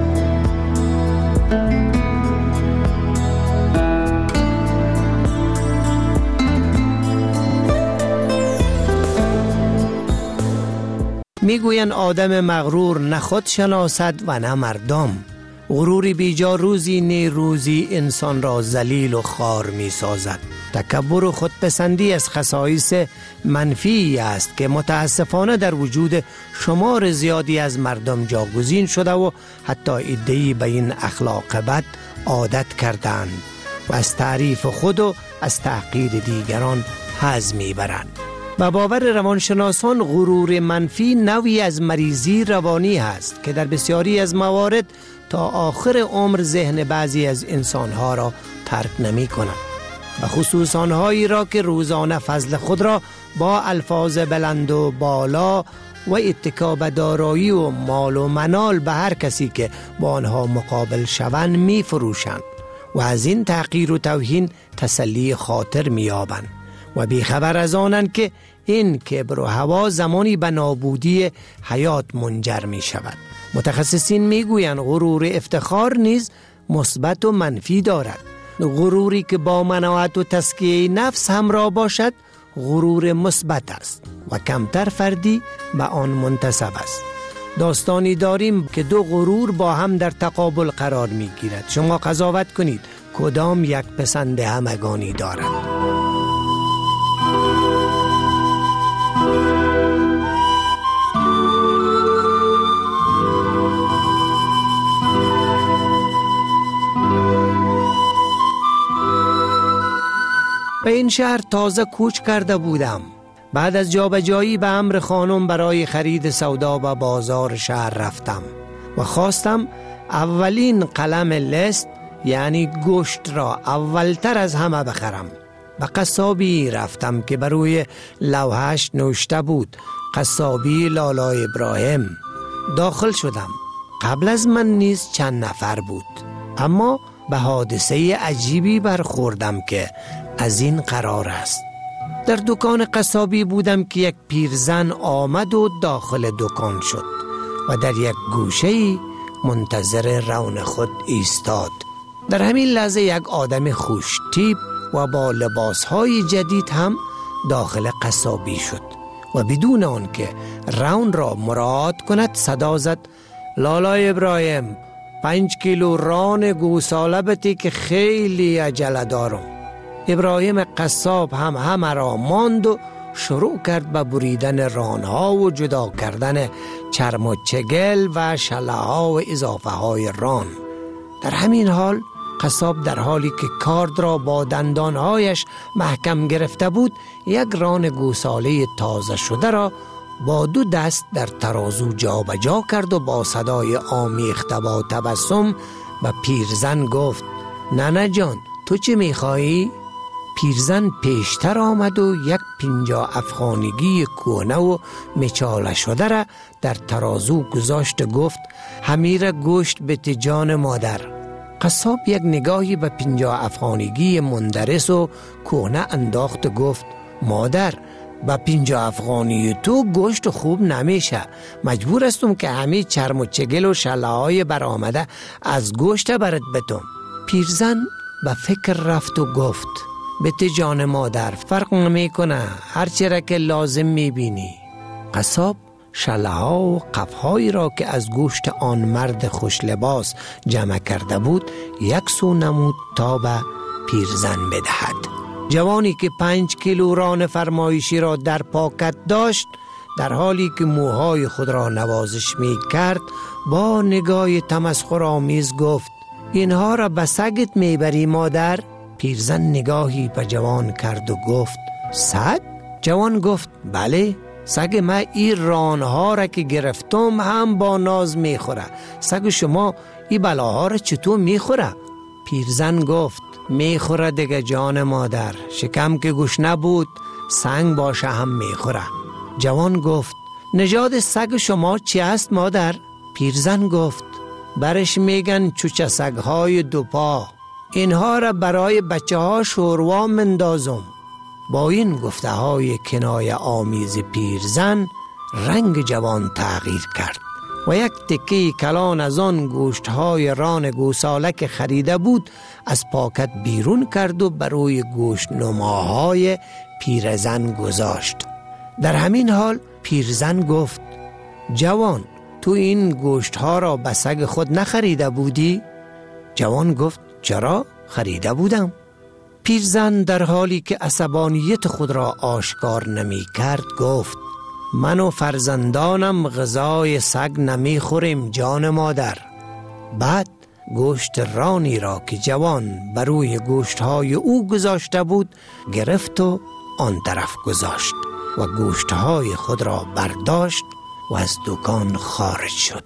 میگوین آدم مغرور نه خود شناسد و نه مردم. غروری بیجا روزی نه روزی انسان را ذلیل و خوار می سازد. تکبر و خودپسندی از خصایص منفی است که متاسفانه در وجود شمار زیادی از مردم جاگزین شده و حتی عده‌ای به این اخلاق بد عادت کردند و از تعریف خود و از تحقیر دیگران حظ می برند. به باور روانشناسان غرور منفی نوعی از مریضی روانی است که در بسیاری از موارد تا آخر عمر ذهن بعضی از انسانها را ترک نمی کند. به خصوص آنهایی را که روزانه فضل خود را با الفاظ بلند و بالا و اتکا به دارایی و مال و منال به هر کسی که با آنها مقابل شوند می فروشند و از این تحقیر و توهین تسلی خاطر می یابند و بیخبر از آنند که این کبر و هوا زمانی به نابودی حیات منجر می شود. متخصصین می گویند غرور افتخار نیز مثبت و منفی دارد. غروری که با مناعت و تزکیه نفس همراه باشد غرور مثبت است و کمتر فردی به آن منتسب است. داستانی داریم که دو غرور با هم در تقابل قرار می گیرد. شما قضاوت کنید کدام یک پسند همگانی دارد. به این شهر تازه کوچ کرده بودم. بعد از جابجایی به امر خانم برای خرید سودا به بازار شهر رفتم و خواستم اولین قلم لست یعنی گوشت را اولتر از همه بخرم. به قصابی رفتم که بر روی لوحش نوشته بود قصابی لالا ابراهیم. داخل شدم. قبل از من نیز چند نفر بود، اما به حادثه عجیبی برخوردم که از این قرار است. در دکان قصابی بودم که یک پیرزن آمد و داخل دکان شد و در یک گوشه‌ای منتظر رون خود ایستاد. در همین لحظه یک آدم خوش‌تیپ و با لباسهای جدید هم داخل قصابی شد و بدون آن که رون را مراعات کند صدا زد لالا ابراهیم پنج کیلو ران گوساله بتی که خیلی عجله دارم. ابراهیم قصاب هم همه را ماند و شروع کرد به بریدن رانها و جدا کردن چرم و چگل و شله ها و اضافه های ران. در همین حال قصاب در حالی که کارد را با دندانهایش محکم گرفته بود، یک ران گوساله تازه شده را با دو دست در ترازو جا به جا کرد و با صدای آمیخته با تبسم به پیرزن گفت: ننه جان، تو چی میخوایی؟ پیرزن پیشتر آمد و یک پنجاه افغانیگی کهنه و مچاله شده را در ترازو گذاشت و گفت: همیر گوشت به جان مادر. قصاب یک نگاهی به پنجاه افغانیگی مندرس و کهنه انداخت و گفت: مادر، با پنجاه افغانی تو گوشت خوب نمیشه. مجبور استم که همه چرم و چگل و شله های برآمده از گوشت برات بتم. پیرزن به فکر رفت و گفت: بته جان مادر، فرق نمی کنه، هر چیره که لازم میبینی. قصاب شله ها و قفهایی را که از گوشت آن مرد خوش لباس جمع کرده بود یک سو نمود تا به پیرزن بدهد. جوانی که پنج کیلو ران فرمایشی را در پاکت داشت، در حالی که موهای خود را نوازش می کرد با نگاه تمسخرآمیز گفت: اینها را به سگت میبری مادر؟ پیرزن نگاهی به جوان کرد و گفت: سگ؟ جوان گفت: بله، سگ من این رانها را که گرفتم هم با ناز میخوره. سگ شما این بلاها را چطور میخوره؟ پیرزن گفت: میخوره دیگه جان مادر، شکم که گوش نبود سنگ باشه هم میخوره. جوان گفت: نژاد سگ شما چی است مادر؟ پیرزن گفت: برش میگن چوچه سگهای دو پا. اینها را برای بچه ها شوروا مندازم. با این گفته های کنایه آمیز پیرزن رنگ جوان تغییر کرد و یک تکه کلان از آن گوشت های ران گوساله که خریده بود از پاکت بیرون کرد و بر روی گوشت نماهای پیرزن گذاشت. در همین حال پیرزن گفت: جوان، تو این گوشت ها را به سگ خود نخریده بودی؟ جوان گفت: چرا؟ خریده بودم. پیرزن در حالی که عصبانیت خود را آشکار نمی کرد گفت: من و فرزندانم غذای سگ نمی خوریم جان مادر. بعد گوشت رانی را که جوان بر روی گوشت های او گذاشته بود گرفت و آن طرف گذاشت و گوشت های خود را برداشت و از دکان خارج شد.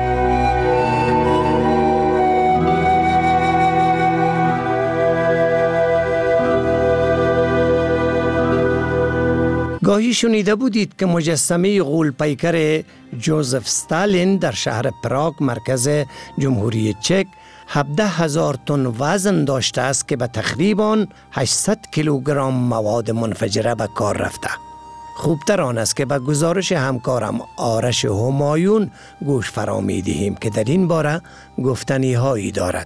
گاهی شنیده بودید که مجسمه غول‌پیکر جوزف استالین در شهر پراگ مرکز جمهوری چک هفده هزار تن وزن داشته است که به تقریباً هشتصد کیلوگرم مواد منفجره به کار رفته. خوبتر آن است که به گزارش همکارم آرش همایون گوش فرا می دهیم که در این باره گفتنی هایی دارد.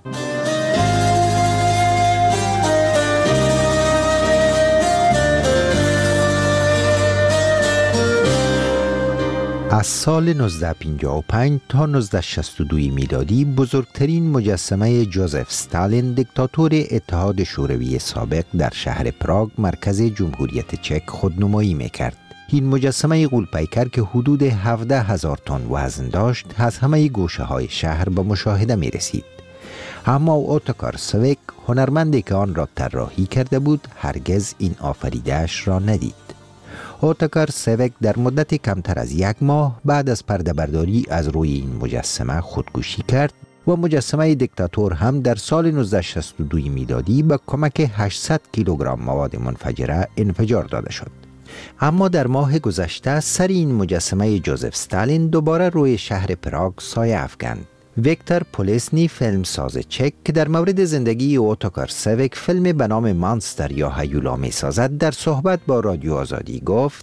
از سال نوزده پنجاه و پنج تا نوزده شصت و دو میلادی بزرگترین مجسمه جوزف استالین دیکتاتور اتحاد شوروی سابق در شهر پراگ مرکز جمهوریت چک خودنمایی میکرد. این مجسمه غول‌پیکر که حدود هفده هزار تن وزن داشت از همه گوشه های شهر به مشاهده می رسید. اما اوتوکار سویک هنرمندی که آن را طراحی کرده بود هرگز این آفریده‌اش را ندید. اوتوکار سویک در مدت کمتر از یک ماه بعد از پرده برداری از روی این مجسمه خودکشی کرد و مجسمه دیکتاتور هم در سال نوزده شصت و دو میلادی با کمک هشتصد کیلوگرم مواد منفجره انفجار داده شد. اما در ماه گذشته سر این مجسمه جوزف استالین دوباره روی شهر پراگ سایه افکند. ویکتور پولسنی فیلمساز چک که در مورد زندگی اوتوکار سویک فیلم به نام مانستر یا هیولا می سازد در صحبت با رادیو آزادی گفت: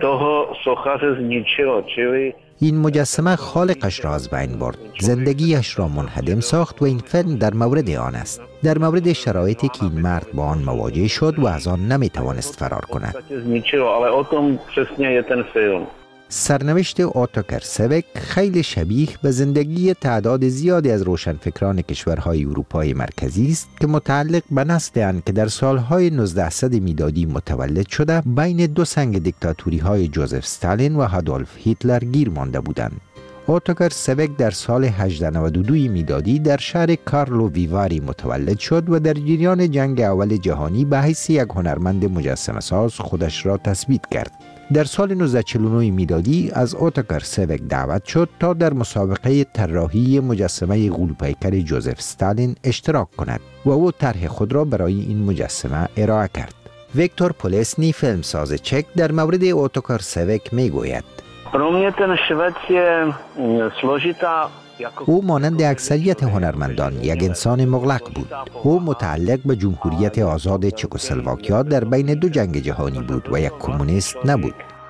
این مجسمه خالقش را از بین برد، زندگیش را منهدم ساخت و این فیلم در مورد آن است، در مورد شرایطی که این مرد با آن مواجه شد و از آن نمی توانست فرار کند. سرنوشت اوتاکر سوک خیلی شبیه به زندگی تعداد زیادی از روشنفکران کشورهای اروپای مرکزی است که متعلق به نسل اند که در سالهای نوزدهصد میلادی متولد شده بین دو سنگ دیکتاتوری های جوزف استالین و آدولف هیتلر گیر مانده بودند. اوتاکر سوک در سال هجده نود و دو میلادی در شهر کارلو ویواری متولد شد و در جریان جنگ اول جهانی به حیث یک هنرمند مجسمه ساز خودش را تثبیت کرد. در سال نوزده چهل و نه میلادی از اوتاکر سوک دعوت شد تا در مسابقه طراحی مجسمه غول‌پیکر جوزف استالین اشتراک کند و او طرح خود را برای این مجسمه ارائه کرد. ویکتور پولسنی فیلمساز چک در مورد اوتاکر سوک می گوید: او مانند اکثریت هنرمندان یک انسان مغلق بود. او متعلق به جمهوریت آزاد چکسلواکیا در بین دو جنگ جهانی بود و یک کمونیست نبود.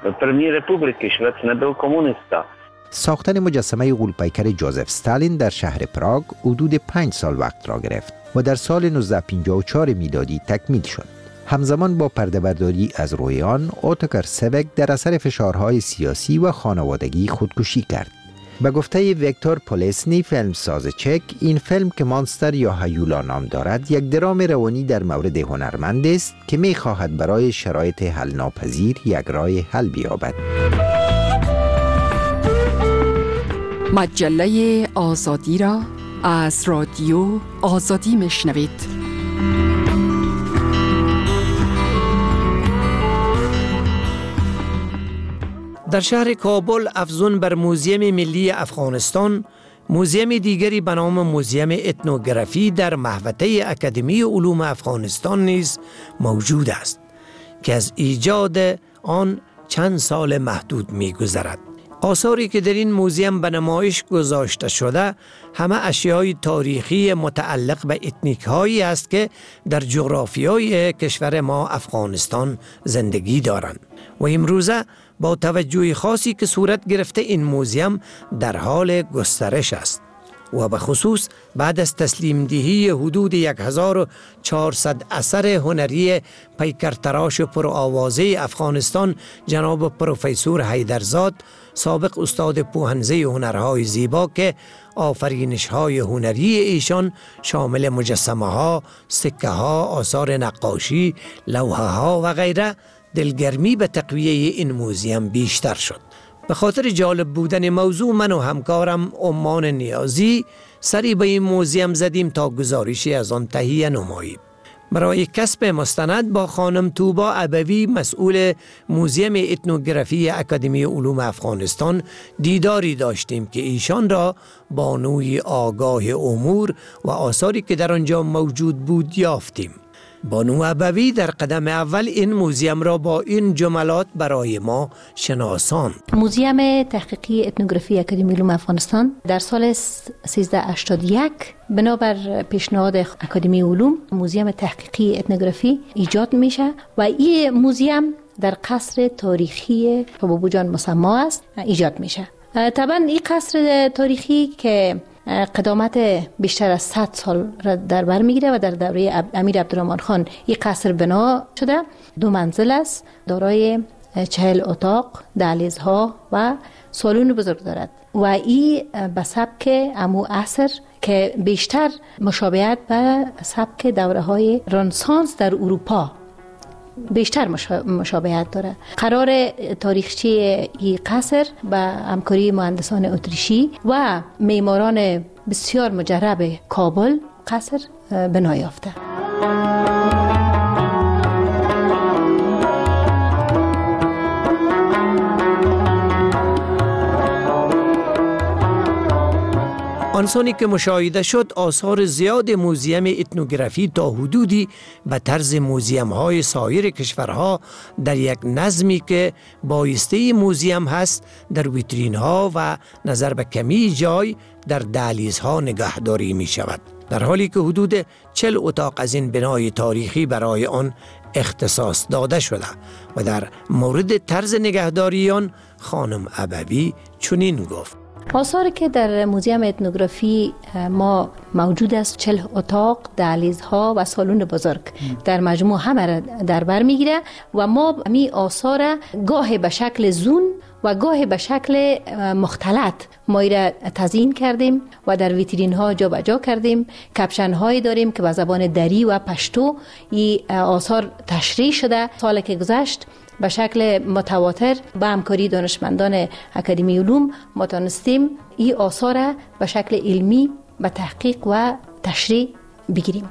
ساختن مجسمه غول‌پیکر جوزف استالین در شهر پراگ حدود پنج سال وقت را گرفت و در سال نوزده پنجاه و چهار میلادی تکمیل شد. همزمان با پرده‌برداری از روی آن، اوتاکر سوک در اثر فشارهای سیاسی و خانوادگی خودکشی کرد. به گفته ویکتور پولسنی فیلمساز چک، این فیلم که مانستر یا هیولا نام دارد یک درام روانی در مورد هنرمند است که می خواهد برای شرایط حل ناپذیر یک راه حل بیابد. مجله آزادی را از رادیو آزادی میشنوید. در شهر کابل افزون بر موزیم ملی افغانستان، موزیم دیگری به نام موزیم اتنوگرافی در محوطه اکادمی علوم افغانستان نیز موجود است که از ایجاد آن چند سال محدود می‌گذرد. آثاری که در این موزیم به نمایش گذاشته شده همه اشیای تاریخی متعلق به اتنیک هایی است که در جغرافیای کشور ما افغانستان زندگی دارند و امروزه با توجه خاصی که صورت گرفته این موزیم در حال گسترش است و به خصوص بعد از تسلیم دهی حدود هزار و چهارصد اثر هنری پیکرتراش پرآوازه افغانستان جناب پروفسور حیدرزاد، سابق استاد پوهنزه هنرهای زیبا، که آفرینش‌های هنری ایشان شامل مجسمه ها، سکه ها، آثار نقاشی، لوحه ها و غیره، دلگرمی به تقویه این موزیم بیشتر شد. به خاطر جالب بودن موضوع من و همکارم امان نیازی سری به این موزیم زدیم تا گزارشی از آن تهیه نماییم. برای کسب مستند با خانم توبا ابوی مسئول موزیم اتنوگرافی اکادمی علوم افغانستان دیداری داشتیم که ایشان را بانوی آگاه امور و آثاری که در آنجا موجود بود یافتیم. بانو ابوی در قدم اول این موزیم را با این جملات برای ما شناساند. موزیم تحقیقی اتنوگرافی اکادمی علوم افغانستان در سال سیزده هشتاد و یک بنابر پیشنهاد اکادمی علوم موزیم تحقیقی اتنوگرافی ایجاد میشه و این موزیم در قصر تاریخی حبابو جان مسما است ایجاد میشه. طبعا این قصر تاریخی که قدامت بیشتر از صد سال را در بر میگیره و در دوره امیر عبدالرحمن خان این قصر بنا شده. دو منزل است، دارای چهل اتاق، دهلیزها و سالن بزرگ دارد و این به سبک امو عصر که بیشتر مشابهت به سبک دوره های رنسانس در اروپا بیشتر مشابهت داره. قرار تاریخچه این قصر با همکاری مهندسان اتریشی و معماران بسیار مجرب کابل قصر بنا یافته. آنسانی که مشاهده شد آثار زیاد موزیم اتنوگرافی تا حدودی به طرز موزیم های سایر کشورها در یک نظمی که بایسته موزیم هست در ویترین ها و نظر به کمی جای در دهلیز ها نگهداری می شود، در حالی که حدود چل اتاق از این بنای تاریخی برای آن اختصاص داده شده و در مورد طرز نگهداری آن خانم ابوی چنین گفت: آثاری که در موزیم اتنوگرافی ما موجود است چل اتاق، دهلیزها و سالن بزرگ در مجموع همه را در بر میگیره و ما می آثار گاه به شکل زون و گاهی به شکل مختلط ما را تزیین کردیم و در ویترین ها جا به جا کردیم. کپشن هایی داریم که به زبان دری و پشتو این آثار تشریح شده. سال که گذشت به شکل متواتر با همکاری دانشمندان اکادمی علوم ما تانستیم این آثار به شکل علمی به تحقیق و تشریح بگیریم.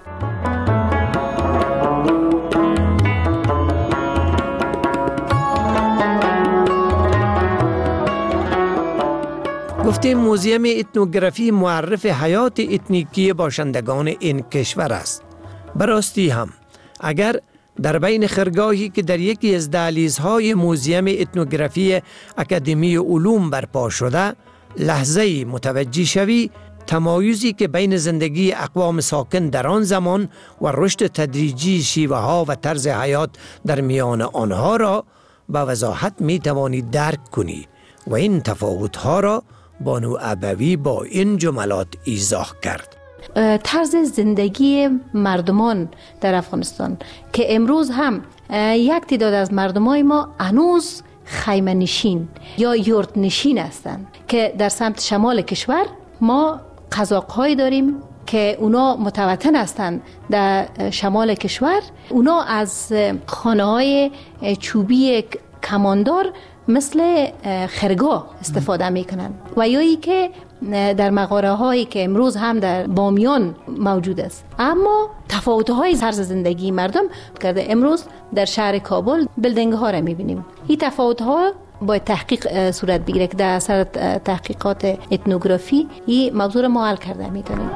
گفتیم موزیم اتنوگرافی معرف حیات اتنیکی باشندگان این کشور است. براستی هم اگر در بین خرگاهی که در یکی از دهلیزهای موزیم اتنوگرافی اکادمی علوم برپا شده لحظه‌ای متوجه شوی، تمایزی که بین زندگی اقوام ساکن در آن زمان و رشد تدریجی شیوه ها و طرز حیات در میان آنها را به وضاحت می توانی درک کنی و این تفاوت ها را بانو ابوی با این جملات ایضاح کرد. طرز زندگی مردمان در افغانستان که امروز هم یک تعداد از مردمای ما هنوز خیمه نشین یا یورت نشین هستند که در سمت شمال کشور ما قزاق‌هایی داریم که اونا متوطن هستند در شمال کشور. اونا از خانه‌های چوبی کماندار مثل خرگاه استفاده میکنن و یایی که در مغاره هایی که امروز هم در بامیان موجود است. اما تفاوت های طرز زندگی مردم کرده امروز در شهر کابل بیلدینگ ها را میبینیم. این تفاوت ها باید تحقیق صورت بگیره که در اثر تحقیقات اتنوگرافی این موضوع را ما حل کرده میتونیم.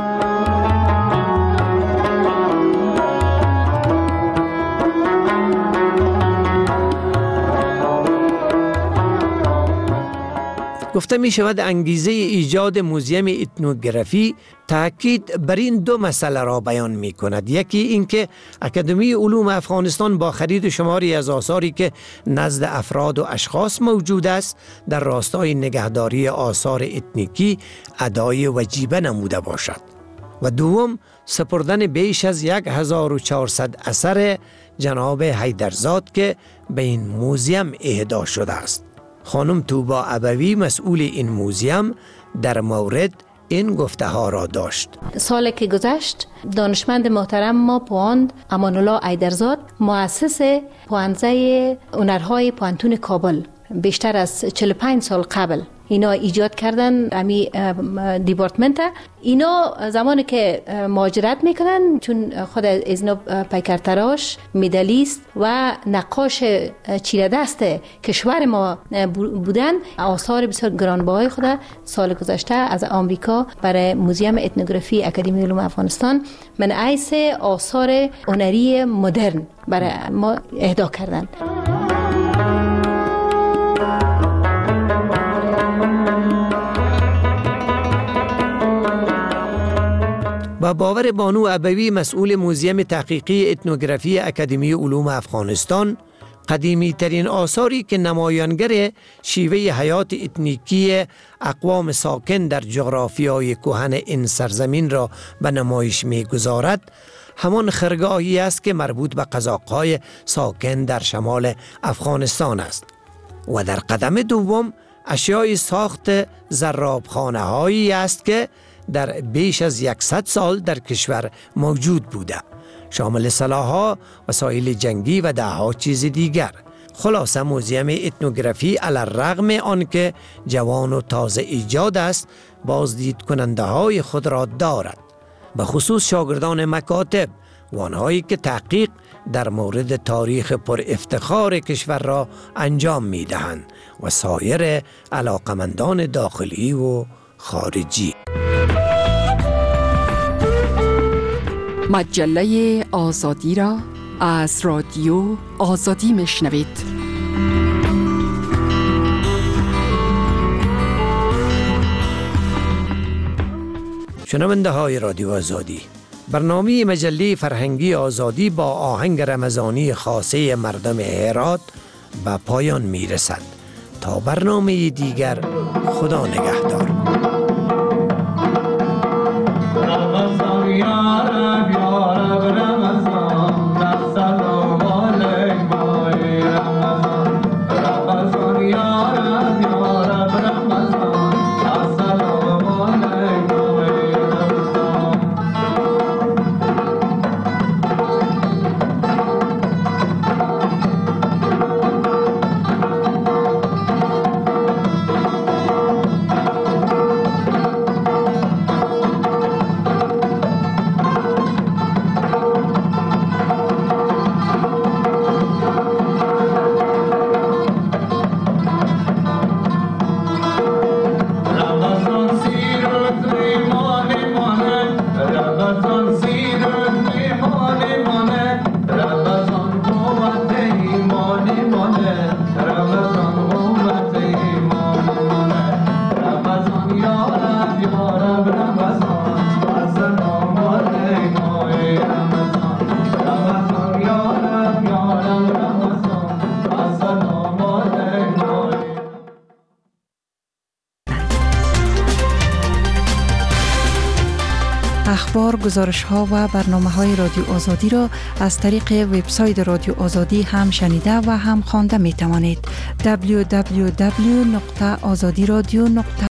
گفته می شود انگیزه ایجاد موزیم اتنوگرافی تاکید بر این دو مسئله را بیان می کند. یکی اینکه اکادمی علوم افغانستان با خرید شماری از آثاری که نزد افراد و اشخاص موجود است در راستای نگهداری آثار اتنیکی ادای وجیبه نموده باشد و دوم سپردن بیش از یک هزار و چهارصد اثر جناب حیدرزاد که به این موزیم اهدا شده است. خانم توبا ابوی مسئول این موزیم در مورد این گفته ها را داشت. سال که گذشت دانشمند محترم ما پواند امان الله حیدرزاد مؤسس پوانزه هنرهای پوانتون کابل بیشتر از چهل و پنج سال قبل اینا ایجاد کردن امی دیپارتمنت. اینا زمانی که مهاجرت میکنن چون خود از اینا پیکرتراش مدالیست و نقاش چیره دست کشور ما بودن آثار بسیار گرانبهای خود سال گذشته از آمریکا برای موزیم اتنوگرافی اکادمی علوم افغانستان من حیث آثار هنری مدرن برای ما اهدا کردن. با باور بانو ابوی مسئول موزیم تحقیقی اتنوگرافی اکادمی علوم افغانستان قدیمی ترین آثاری که نمایانگر شیوه حیات اتنیکی اقوام ساکن در جغرافیای کهن این سرزمین را به نمایش می گذارد همان خرگاهی است که مربوط به قزاق‌های ساکن در شمال افغانستان است و در قدم دوم اشیای ساخت زرابخانه هایی است که در بیش از صد سال در کشور موجود بوده، شامل سلاح‌ها، وسایل جنگی و ده‌ها چیز دیگر. خلاصه موزیم اتنوگرافی علی الرغم آنکه جوان و تازه ایجاد است بازدید کننده های خود را دارد، به خصوص شاگردان مکاتب و آنهایی که تحقیق در مورد تاریخ پر افتخار کشور را انجام می دهند و سایر علاقمندان داخلی و خارجی. مجله آزادی را از رادیو آزادی میشنوید. شنونده های رادیو آزادی، برنامه مجله فرهنگی آزادی با آهنگ رمضانی خاصه مردم هرات به پایان می رسد. تا برنامه دیگر، خدا نگهدار. Ramadan, Ramadan, Ramadan, اخبار، گزارش ها و برنامه های رادیو آزادی را از طریق وبسایت رادیو آزادی هم شنیده و هم خوانده می توانید. دبلیو دبلیو دبلیو دات آزادی رادیو